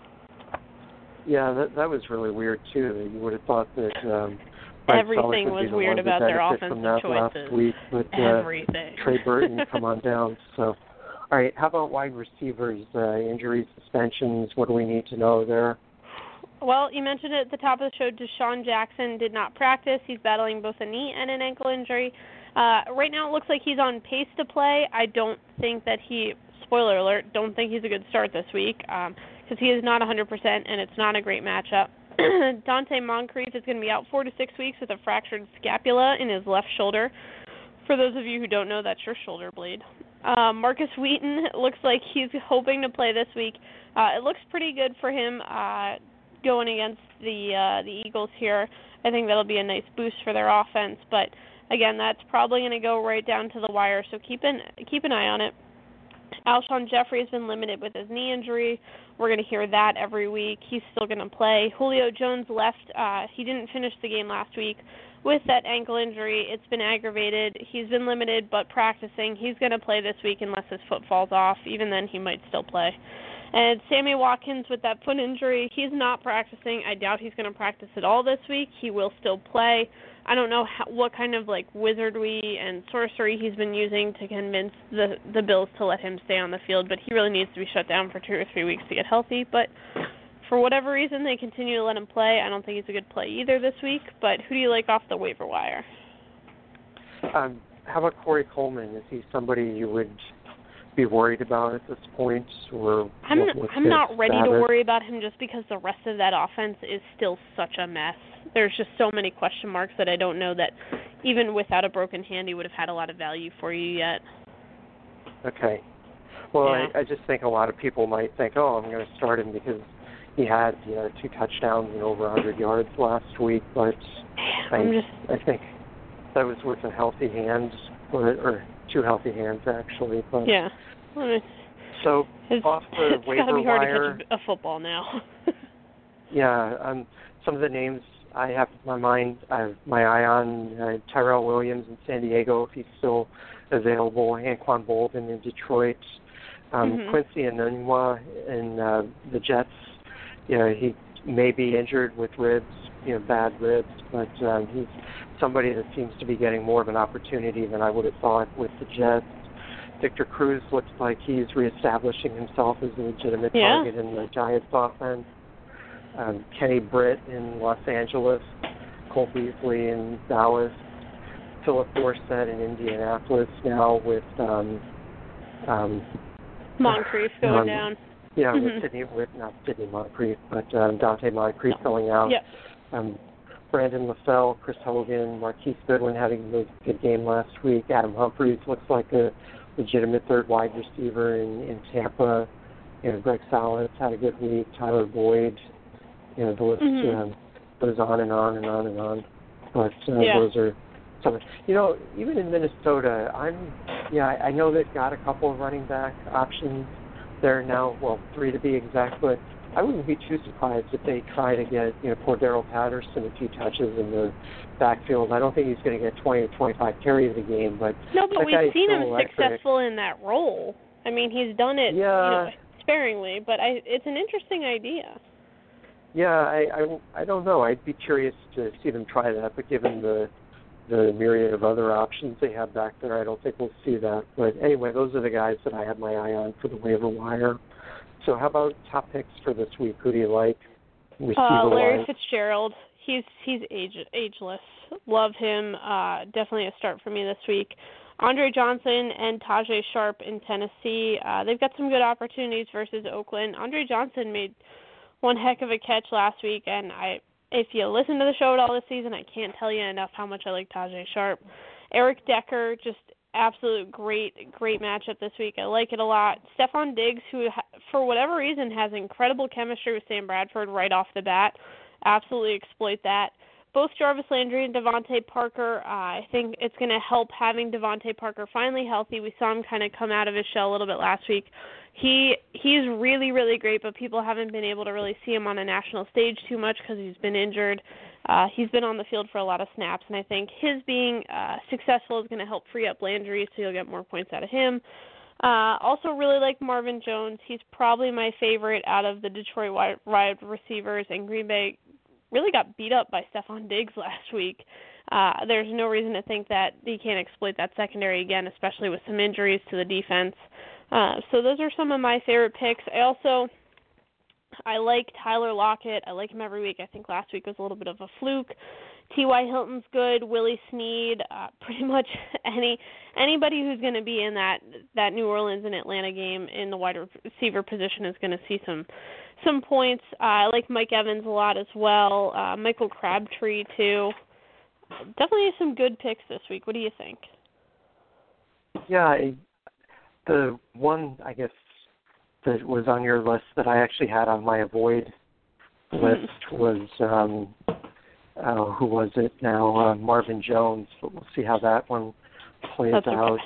Yeah, that was really weird too. You would have thought that everything was weird about their offensive choices. Last week, but everything. Trey Burton come on down. So, all right, how about wide receivers? Injuries, suspensions. What do we need to know there? Well, you mentioned it at the top of the show. Deshaun Jackson did not practice. He's battling both a knee and an ankle injury. Right now it looks like he's on pace to play. I don't think that spoiler alert, don't think he's a good start this week because he is not 100% and it's not a great matchup. Dante Moncrief is going to be out 4 to 6 weeks with a fractured scapula in his left shoulder. For those of you who don't know, that's your shoulder blade. Marcus Wheaton looks like he's hoping to play this week. It looks pretty good for him going against the Eagles here. I think that'll be a nice boost for their offense. But again, that's probably going to go right down to the wire. So keep an eye on it. Alshon Jeffrey has been limited with his knee injury. We're going to hear that every week. He's still going to play. Julio Jones left. He didn't finish the game last week with that ankle injury. It's been aggravated. He's been limited but practicing. He's going to play this week unless his foot falls off. Even then, he might still play. And Sammy Watkins with that foot injury, he's not practicing. I doubt he's going to practice at all this week. He will still play. I don't know what kind of wizardry and sorcery he's been using to convince the Bills to let him stay on the field, but he really needs to be shut down for 2 or 3 weeks to get healthy. But for whatever reason, they continue to let him play. I don't think he's a good play either this week, but who do you like off the waiver wire? How about Corey Coleman? Is he somebody you would be worried about at this point? Or I'm not ready to worry about him just because the rest of that offense is still such a mess. There's just so many question marks that I don't know that even without a broken hand he would have had a lot of value for you yet. Okay. Well, yeah. I just think a lot of people might think, oh, I'm going to start him because he had 2 touchdowns and over 100 yards last week, but I think that was with a healthy hand, or 2 healthy hands actually. But yeah. So off the it's waiver got to be hard wire, to catch a football now. yeah. Some of the names I have in my mind, I have my eye on Tyrell Williams in San Diego if he's still available, Anquan Bolden in Detroit, Quincy Enunwa in the Jets. He may be injured with ribs, bad ribs, but he's somebody that seems to be getting more of an opportunity than I would have thought with the Jets. Victor Cruz looks like he's reestablishing himself as a legitimate target in the Giants offense. Kenny Britt in Los Angeles, Cole Beasley in Dallas, Philip Dorsett in Indianapolis now with Moncrief going down. Yeah, not Sidney Moncrief, but Dante Moncrief going out. Yeah. Brandon LaFell, Chris Hogan, Marquise Goodwin having a good game last week. Adam Humphries looks like a legitimate third wide receiver in Tampa. Greg Salas had a good week. Tyler Boyd. The list goes on and on and on and on. But those are some. Even in Minnesota, I know they've got a couple of running back options there now. Well, 3 to be exact, but I wouldn't be too surprised if they try to get Cordero Patterson a few touches in the backfield. I don't think he's going to get 20 or 25 carries a game, but we've seen him successful in that role. I mean, he's done it sparingly, but it's an interesting idea. Yeah, I don't know. I'd be curious to see them try that, but given the myriad of other options they have back there, I don't think we'll see that. But anyway, those are the guys that I have my eye on for the waiver wire. So how about top picks for this week? Who do you like? Larry Fitzgerald. He's ageless. Love him. Definitely a start for me this week. Andre Johnson and Tajay Sharp in Tennessee. They've got some good opportunities versus Oakland. Andre Johnson made one heck of a catch last week, and if you listen to the show at all this season, I can't tell you enough how much I like Tajay Sharp. Eric Decker, just absolute great matchup this week. I like it a lot. Stephon Diggs, who for whatever reason has incredible chemistry with Sam Bradford right off the bat, absolutely exploit that. Both Jarvis Landry and Devontae Parker, I think it's going to help having Devontae Parker finally healthy. We saw him kind of come out of his shell a little bit last week. He's really, really great, but people haven't been able to really see him on a national stage too much because he's been injured. He's been on the field for a lot of snaps, and I think his being successful is going to help free up Landry, so you'll get more points out of him. Also really like Marvin Jones. He's probably my favorite out of the Detroit wide receivers, and Green Bay really got beat up by Stephon Diggs last week. There's no reason to think that he can't exploit that secondary again, especially with some injuries to the defense. So those are some of my favorite picks. I like Tyler Lockett. I like him every week. I think last week was a little bit of a fluke. T.Y. Hilton's good. Willie Snead. Pretty much anybody who's going to be in that New Orleans and Atlanta game in the wide receiver position is going to see some points. I like Mike Evans a lot as well. Michael Crabtree too. Definitely some good picks this week. What do you think? Yeah, the one, I guess, that was on your list that I actually had on my avoid list was, who was it now? Marvin Jones. But we'll see how that one plays out.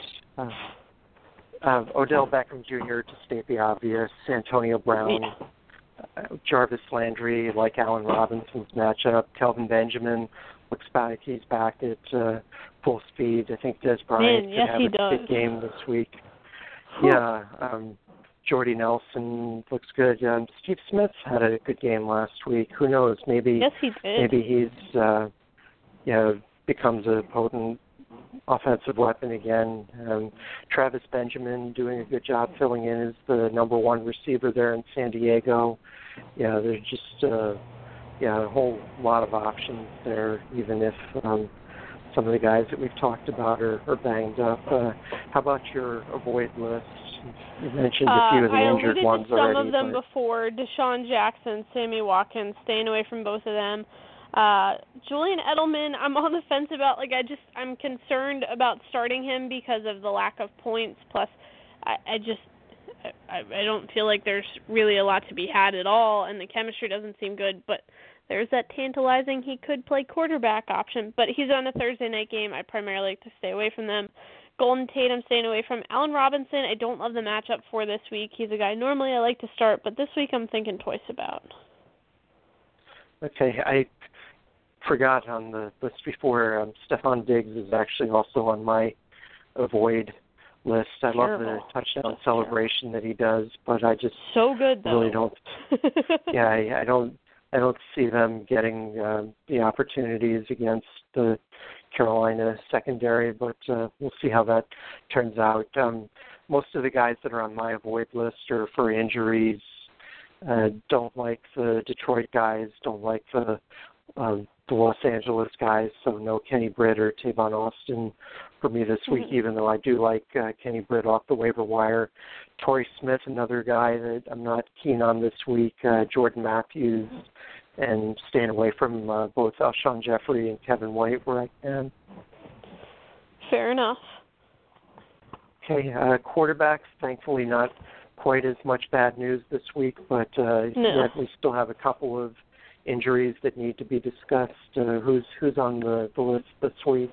Odell Beckham Jr., to state the obvious. Antonio Brown. Jarvis Landry, like Allen Robinson's matchup. Kelvin Benjamin looks back. He's back at full speed. I think Des Bryant could have a good game this week. Yeah, Jordy Nelson looks good. Steve Smith had a good game last week. Who knows? Maybe he did. Maybe he's becomes a potent offensive weapon again. Travis Benjamin doing a good job filling in as the number one receiver there in San Diego. Yeah, there's just a whole lot of options there, even if some of the guys that we've talked about are banged up. How about your avoid list? You mentioned a few of the injured ones already. I alluded to some of them before. Deshaun Jackson, Sammy Watkins, staying away from both of them. Julian Edelman, I'm on the fence about. I'm concerned about starting him because of the lack of points. Plus, I don't feel like there's really a lot to be had at all, and the chemistry doesn't seem good. But there's that tantalizing he could play quarterback option. But he's on a Thursday night game. I primarily like to stay away from them. Golden Tate, I'm staying away from. Allen Robinson, I don't love the matchup for this week. He's a guy normally I like to start, but this week I'm thinking twice about. Okay, I forgot on the list before. Stephon Diggs is actually also on my avoid list. I love the touchdown celebration that he does, but I just so good though. Really don't. Yeah, I don't see them getting the opportunities against the Carolina secondary, but we'll see how that turns out. Most of the guys that are on my avoid list are for injuries. Don't like the Detroit guys. Don't like the Los Angeles guys. So no Kenny Britt or Tavon Austin for me this week, even though I do like Kenny Britt off the waiver wire. Torrey Smith, another guy that I'm not keen on this week. Jordan Matthews. And staying away from both Alshon Jeffrey and Kevin White where I can. Fair enough. Okay, quarterbacks, thankfully not quite as much bad news this week, but yet we still have a couple of injuries that need to be discussed. Who's on the list this week?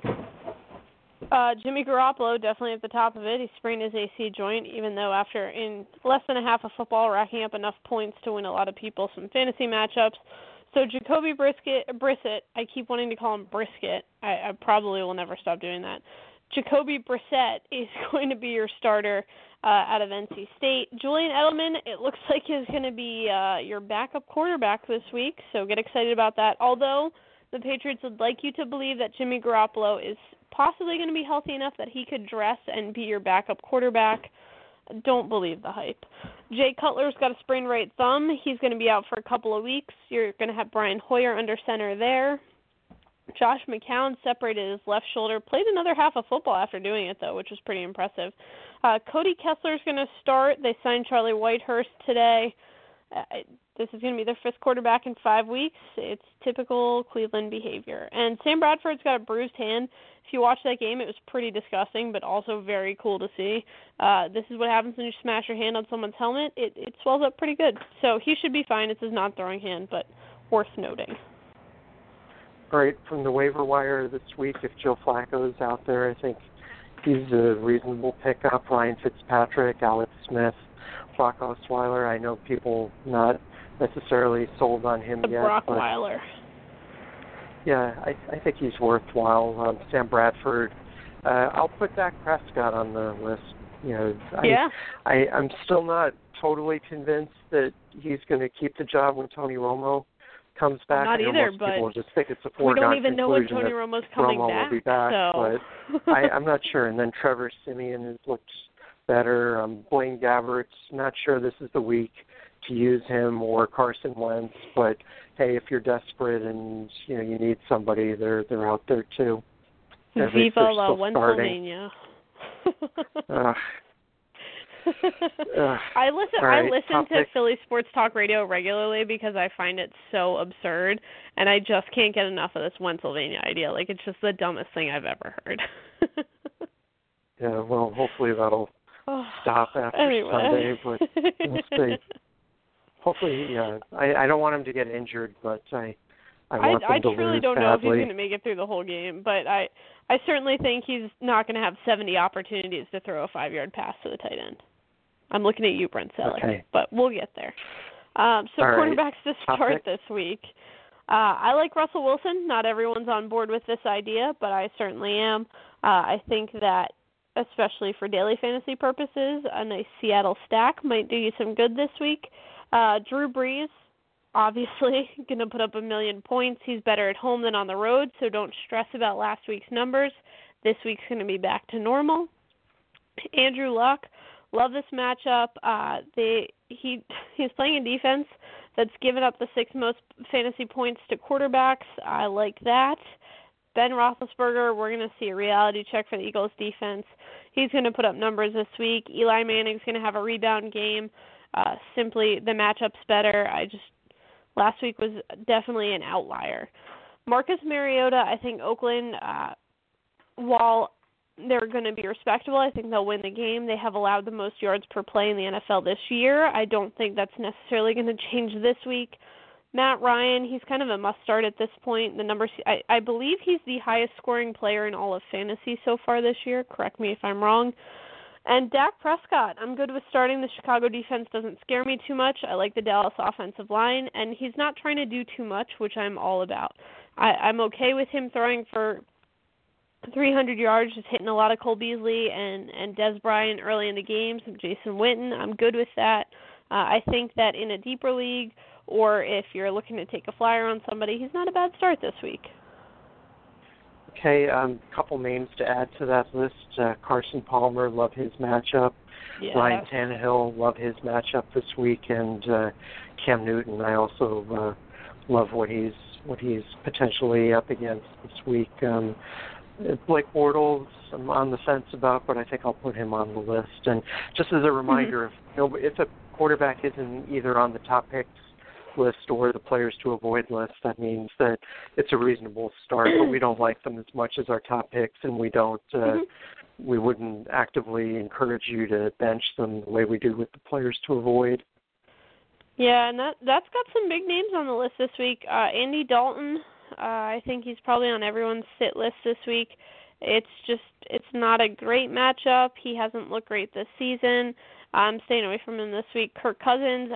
Jimmy Garoppolo, definitely at the top of it. He sprained his AC joint, even though after in less than a half of football, racking up enough points to win a lot of people some fantasy matchups. So Jacoby Brissett, I keep wanting to call him Brisket. I probably will never stop doing that. Jacoby Brissett is going to be your starter out of NC State. Julian Edelman, it looks like is going to be your backup quarterback this week, so get excited about that. Although the Patriots would like you to believe that Jimmy Garoppolo is possibly going to be healthy enough that he could dress and be your backup quarterback. Don't believe the hype. Jay Cutler's got a sprained right thumb. He's going to be out for a couple of weeks. You're going to have Brian Hoyer under center there. Josh McCown separated his left shoulder. Played another half of football after doing it, though, which was pretty impressive. Cody Kessler's going to start. They signed Charlie Whitehurst today. This is going to be their fifth quarterback in 5 weeks. It's typical Cleveland behavior. And Sam Bradford's got a bruised hand. If you watch that game, it was pretty disgusting, but also very cool to see. This is what happens when you smash your hand on someone's helmet. It swells up pretty good. So he should be fine. It's his non-throwing hand, but worth noting. All right, from the waiver wire this week, if Joe Flacco is out there, I think he's a reasonable pickup. Ryan Fitzpatrick, Alex Smith, Brock Osweiler. I know people not necessarily sold on him yet. Brockweiler. Yeah, I think he's worthwhile. Sam Bradford. I'll put Dak Prescott on the list. You know, I'm still not totally convinced that he's going to keep the job when Tony Romo comes back. Not either, but people just think it's a foregone we don't even know when Tony Romo's coming Romo back. Will be back, so. But I'm not sure. And then Trevor Siemian has looked better. Blaine Gabbert's not sure this is the week to use him, or Carson Wentz, but hey, if you're desperate and you need somebody, they're out there too. Viva la Wentzylmania. I listen to Philly Sports Talk Radio regularly because I find it so absurd, and I just can't get enough of this Wentzylmania idea. Like, it's just the dumbest thing I've ever heard. Yeah, well, hopefully that'll stop after Sunday, but we'll see. Hopefully, I don't want him to get injured, but I want him to lose truly don't badly. know if he's going to make it through the whole game, but I certainly think he's not going to have 70 opportunities to throw a 5-yard pass to the tight end. I'm looking at you, Brent Selleck, okay. But we'll get there. Quarterbacks to start this week. I like Russell Wilson. Not everyone's on board with this idea, but I certainly am. I think that, especially for daily fantasy purposes, a nice Seattle stack might do you some good this week. Drew Brees, obviously, going to put up 1 million points. He's better at home than on the road, so don't stress about last week's numbers. This week's going to be back to normal. Andrew Luck, love this matchup. He's playing a defense that's given up the 6th most fantasy points to quarterbacks. I like that. Ben Roethlisberger, we're going to see a reality check for the Eagles defense. He's going to put up numbers this week. Eli Manning's going to have a rebound game. Simply the matchup's better. Last week was definitely an outlier. Marcus Mariota, I think Oakland, while they're going to be respectable, I think they'll win the game. They have allowed the most yards per play in the NFL this year. I don't think that's necessarily going to change this week. Matt Ryan, he's kind of a must-start at this point. The numbers, I believe he's the highest-scoring player in all of fantasy so far this year. Correct me if I'm wrong. And Dak Prescott, I'm good with starting. The Chicago defense doesn't scare me too much. I like the Dallas offensive line, and he's not trying to do too much, which I'm all about. I'm okay with him throwing for 300 yards, just hitting a lot of Cole Beasley and Dez Bryant early in the game, some Jason Witten. I'm good with that. I think that in a deeper league, or if you're looking to take a flyer on somebody, he's not a bad start this week. Okay, couple names to add to that list. Carson Palmer, love his matchup. Yeah. Ryan Tannehill, love his matchup this week. And Cam Newton, I also love what he's potentially up against this week. Blake Bortles, I'm on the fence about, but I think I'll put him on the list. And just as a reminder, if a quarterback isn't either on the top picks list or the players to avoid list, that means that it's a reasonable start, but we don't like them as much as our top picks, and we don't we wouldn't actively encourage you to bench them the way we do with the players to avoid. Yeah, and that's got some big names on the list this week. Andy Dalton, I think he's probably on everyone's sit list this week. It's not a great matchup. He hasn't looked great this season. I'm staying away from him this week. Kirk Cousins,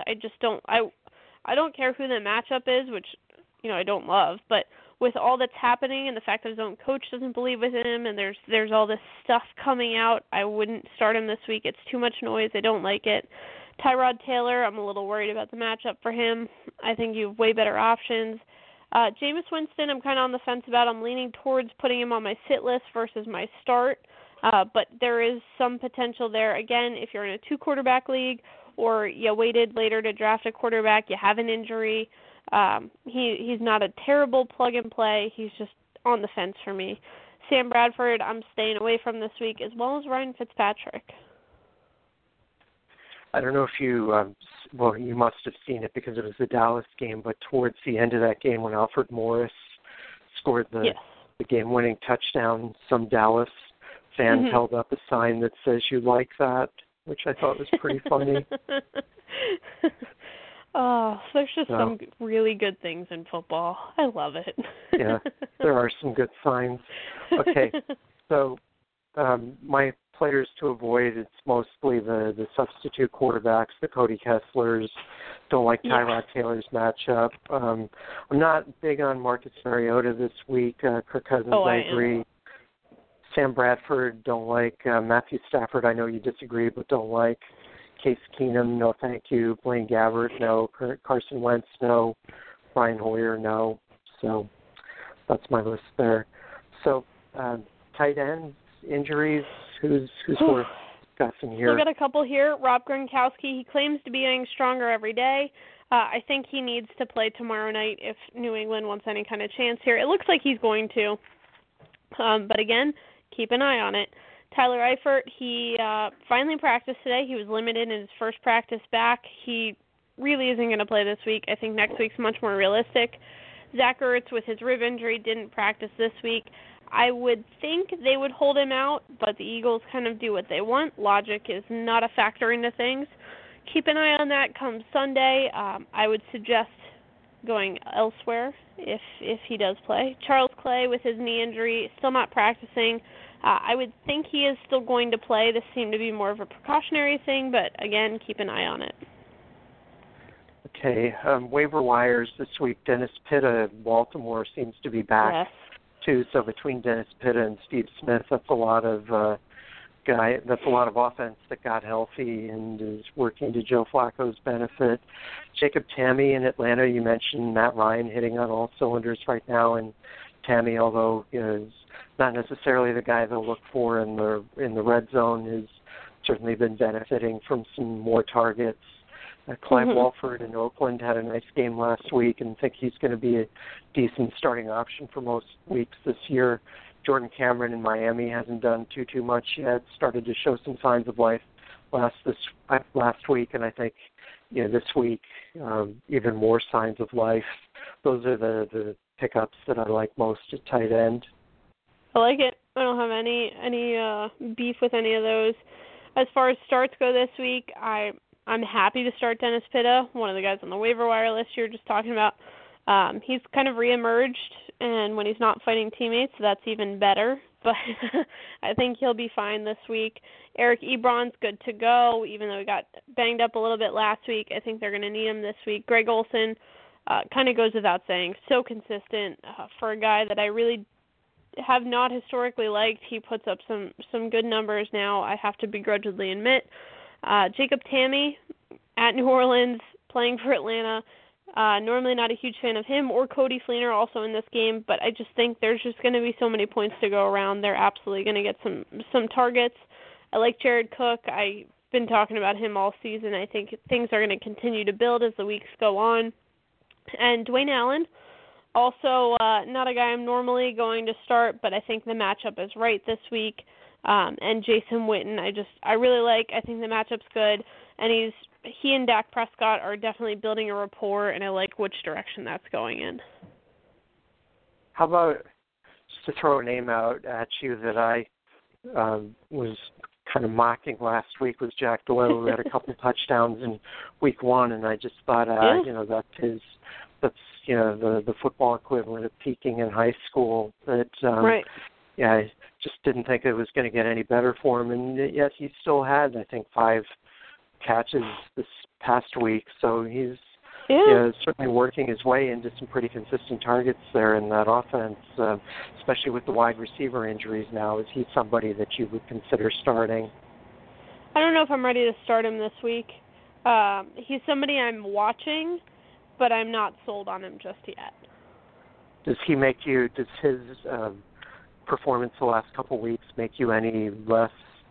I don't care who the matchup is, which, I don't love, but with all that's happening and the fact that his own coach doesn't believe with him and there's all this stuff coming out, I wouldn't start him this week. It's too much noise. I don't like it. Tyrod Taylor, I'm a little worried about the matchup for him. I think you have way better options. Jameis Winston, I'm kind of on the fence about. I'm leaning towards putting him on my sit list versus my start, but there is some potential there. Again, if you're in a 2-quarterback league or you waited later to draft a quarterback, you have an injury, he's not a terrible plug-and-play. He's just on the fence for me. Sam Bradford, I'm staying away from this week, as well as Ryan Fitzpatrick. I don't know if you must have seen it because it was the Dallas game, but towards the end of that game when Alfred Morris scored the game-winning touchdown, some Dallas fan held up a sign that says, "You like that?" which I thought was pretty funny. Oh, there's just some really good things in football. I love it. Yeah, there are some good signs. Okay, so my players to avoid, it's mostly the substitute quarterbacks, the Cody Kesslers. Don't like Tyrod Taylor's matchup. I'm not big on Marcus Mariota this week. Kirk Cousins, I agree. Sam Bradford, don't like. Matthew Stafford, I know you disagree, but don't like. Case Keenum, no thank you. Blaine Gabbert, no. Carson Wentz, no. Brian Hoyer, no. So that's my list there. So tight ends, injuries, who's worth discussing here? We've got a couple here. Rob Gronkowski, he claims to be getting stronger every day. I think he needs to play tomorrow night if New England wants any kind of chance here. It looks like he's going to. But again, keep an eye on it. Tyler Eifert, he finally practiced today. He was limited in his first practice back. He really isn't going to play this week. I think next week's much more realistic. Zach Ertz, with his rib injury, didn't practice this week. I would think they would hold him out, but the Eagles kind of do what they want. Logic is not a factor into things. Keep an eye on that come Sunday. I would suggest going elsewhere if he does play. Charles Clay, with his knee injury, still not practicing. I would think he is still going to play. This seemed to be more of a precautionary thing, but again, keep an eye on it. Okay, waiver wires this week. Dennis Pitta, Baltimore, seems to be back too. So between Dennis Pitta and Steve Smith, that's a lot of offense that got healthy and is working to Joe Flacco's benefit. Jacob Tamme in Atlanta, you mentioned Matt Ryan hitting on all cylinders right now, and Tamme, although is not necessarily the guy they'll look for in the red zone, has certainly been benefiting from some more targets. Clive Walford in Oakland had a nice game last week and think he's going to be a decent starting option for most weeks this year. Jordan Cameron in Miami hasn't done too much yet, started to show some signs of life last week, and I think this week even more signs of life. Those are the pickups that I like most at tight end. I like it. I don't have any beef with any of those. As far as starts go this week, I'm happy to start Dennis Pitta, one of the guys on the waiver wire list you were just talking about. He's kind of reemerged, and when he's not fighting teammates, that's even better. But I think he'll be fine this week. Eric Ebron's good to go, even though he got banged up a little bit last week. I think they're going to need him this week. Greg Olson kind of goes without saying, so consistent for a guy that I really have not historically liked. He puts up some good numbers now, I have to begrudgingly admit. Jacob Tamme at New Orleans, playing for Atlanta. Normally not a huge fan of him or Cody Fleener also in this game, but I just think there's just going to be so many points to go around. They're absolutely going to get some targets. I like Jared Cook. I've been talking about him all season. I think things are going to continue to build as the weeks go on. And Dwayne Allen, also not a guy I'm normally going to start, but I think the matchup is right this week. And Jason Witten, I really like. I think the matchup's good, and he and Dak Prescott are definitely building a rapport, and I like which direction that's going in. How about, just to throw a name out at you that I was kind of mocking last week, was Jack Doyle, who had a couple touchdowns in week 1, and I just thought, that's the football equivalent of peaking in high school. That right. Yeah, I just didn't think it was going to get any better for him, and yet he still had, I think, 5 catches this past week. So he's certainly working his way into some pretty consistent targets there in that offense, especially with the wide receiver injuries now. Is he somebody that you would consider starting? I don't know if I'm ready to start him this week. He's somebody I'm watching, but I'm not sold on him just yet. Does his performance the last couple weeks make you any less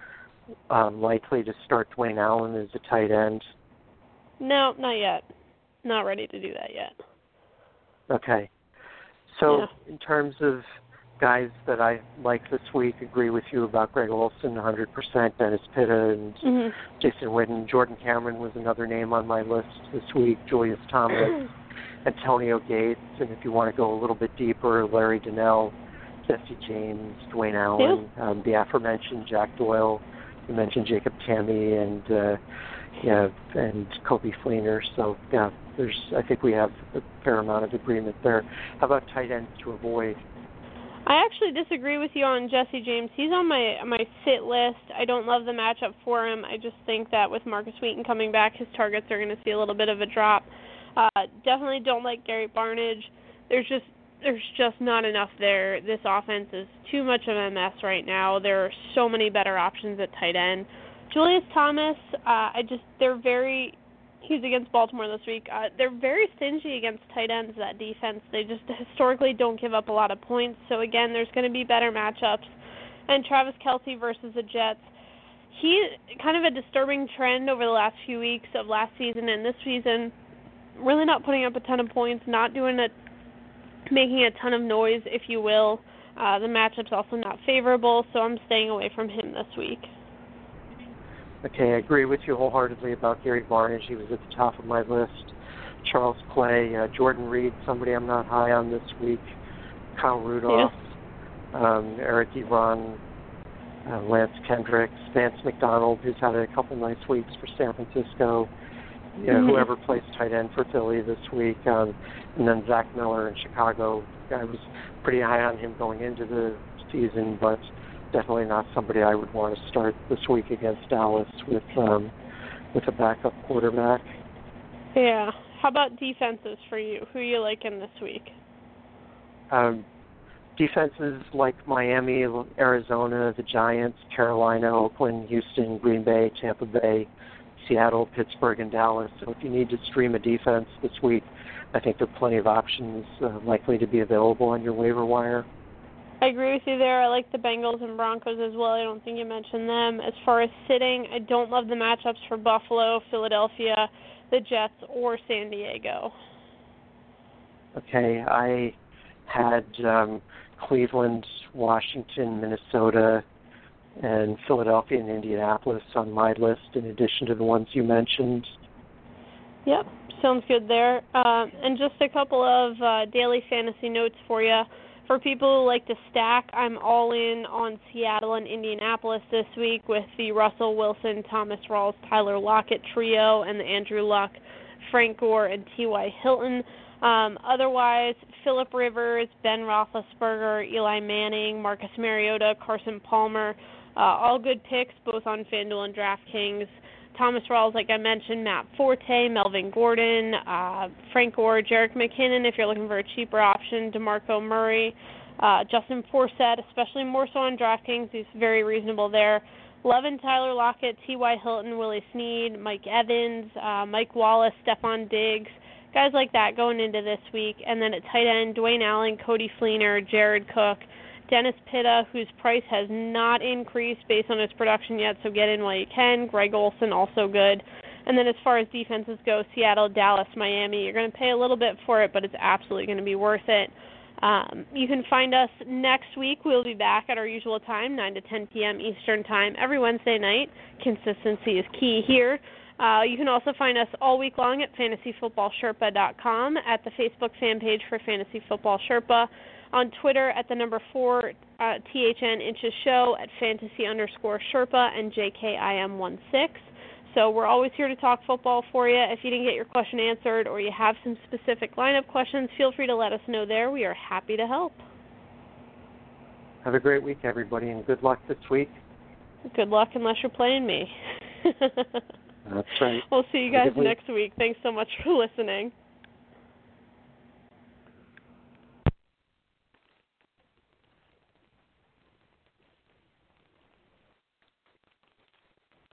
likely to start Dwayne Allen as a tight end? No, not yet. Not ready to do that yet. Okay. So in terms of guys that I like this week, agree with you about Greg Olson, 100%, Dennis Pitta, and Jason Witten. Jordan Cameron was another name on my list this week, Julius Thomas, Antonio Gates, and if you want to go a little bit deeper, Larry Donnell, Jesse James, Dwayne Allen, the aforementioned Jack Doyle. You mentioned Jacob Tamme and Kobe Fleener. So I think we have a fair amount of agreement there. How about tight ends to avoid? I actually disagree with you on Jesse James. He's on my sit list. I don't love the matchup for him. I just think that with Marcus Wheaton coming back, his targets are going to see a little bit of a drop. Definitely don't like Gary Barnidge. There's just not enough there. This offense is too much of a mess right now. There are so many better options at tight end. Julius Thomas, he's against Baltimore this week. They're very stingy against tight ends, that defense. They just historically don't give up a lot of points. So, again, there's going to be better matchups. And Travis Kelce versus the Jets. He kind of a disturbing trend over the last few weeks of last season and this season. Really not putting up a ton of points, making a ton of noise, if you will. The matchup's also not favorable, so I'm staying away from him this week. Okay, I agree with you wholeheartedly about Gary Barnidge. He was at the top of my list. Charles Clay, Jordan Reed, somebody I'm not high on this week. Kyle Rudolph, Eric Ebron, Lance Kendricks, Vance McDonald, who's had a couple nice weeks for San Francisco. Whoever plays tight end for Philly this week, and then Zach Miller in Chicago. I was pretty high on him going into the season, but definitely not somebody I would want to start this week against Dallas with a backup quarterback. Yeah. How about defenses for you? Who are you liking this week? Defenses like Miami, Arizona, the Giants, Carolina, Oakland, Houston, Green Bay, Tampa Bay, Seattle, Pittsburgh, and Dallas. So if you need to stream a defense this week, I think there are plenty of options likely to be available on your waiver wire. I agree with you there. I like the Bengals and Broncos as well. I don't think you mentioned them. As far as sitting, I don't love the matchups for Buffalo, Philadelphia. the Jets or San Diego. Okay, I had Cleveland, Washington, Minnesota, and Philadelphia and Indianapolis on my list, in addition to the ones you mentioned. Yep, sounds good there. And just a couple of daily fantasy notes for you. For people who like to stack, I'm all in on Seattle and Indianapolis this week with the Russell Wilson, Thomas Rawls, Tyler Lockett trio and the Andrew Luck, Frank Gore, and T.Y. Hilton. Otherwise, Phillip Rivers, Ben Roethlisberger, Eli Manning, Marcus Mariota, Carson Palmer, all good picks both on FanDuel and DraftKings. Thomas Rawls, like I mentioned, Matt Forte, Melvin Gordon, Frank Gore, Jerick McKinnon if you're looking for a cheaper option, DeMarco Murray, Justin Forsett, especially more so on DraftKings. He's very reasonable there. Levin, Tyler Lockett, T.Y. Hilton, Willie Snead, Mike Evans, Mike Wallace, Stephon Diggs, guys like that going into this week. And then at tight end, Dwayne Allen, Cody Fleener, Jared Cook, Dennis Pitta, whose price has not increased based on his production yet, so get in while you can. Greg Olsen, also good. And then as far as defenses go, Seattle, Dallas, Miami, you're going to pay a little bit for it, but it's absolutely going to be worth it. You can find us next week. We'll be back at our usual time, 9 to 10 p.m. Eastern Time, every Wednesday night. Consistency is key here. You can also find us all week long at fantasyfootballsherpa.com, at the Facebook fan page for Fantasy Football Sherpa, on Twitter at the number 4 THN Inches Show, at fantasy_Sherpa, and JKIM16. So we're always here to talk football for you. If you didn't get your question answered or you have some specific lineup questions, feel free to let us know there. We are happy to help. Have a great week, everybody, and good luck this week. Good luck unless you're playing me. That's right. We'll see you guys next week. Thanks so much for listening.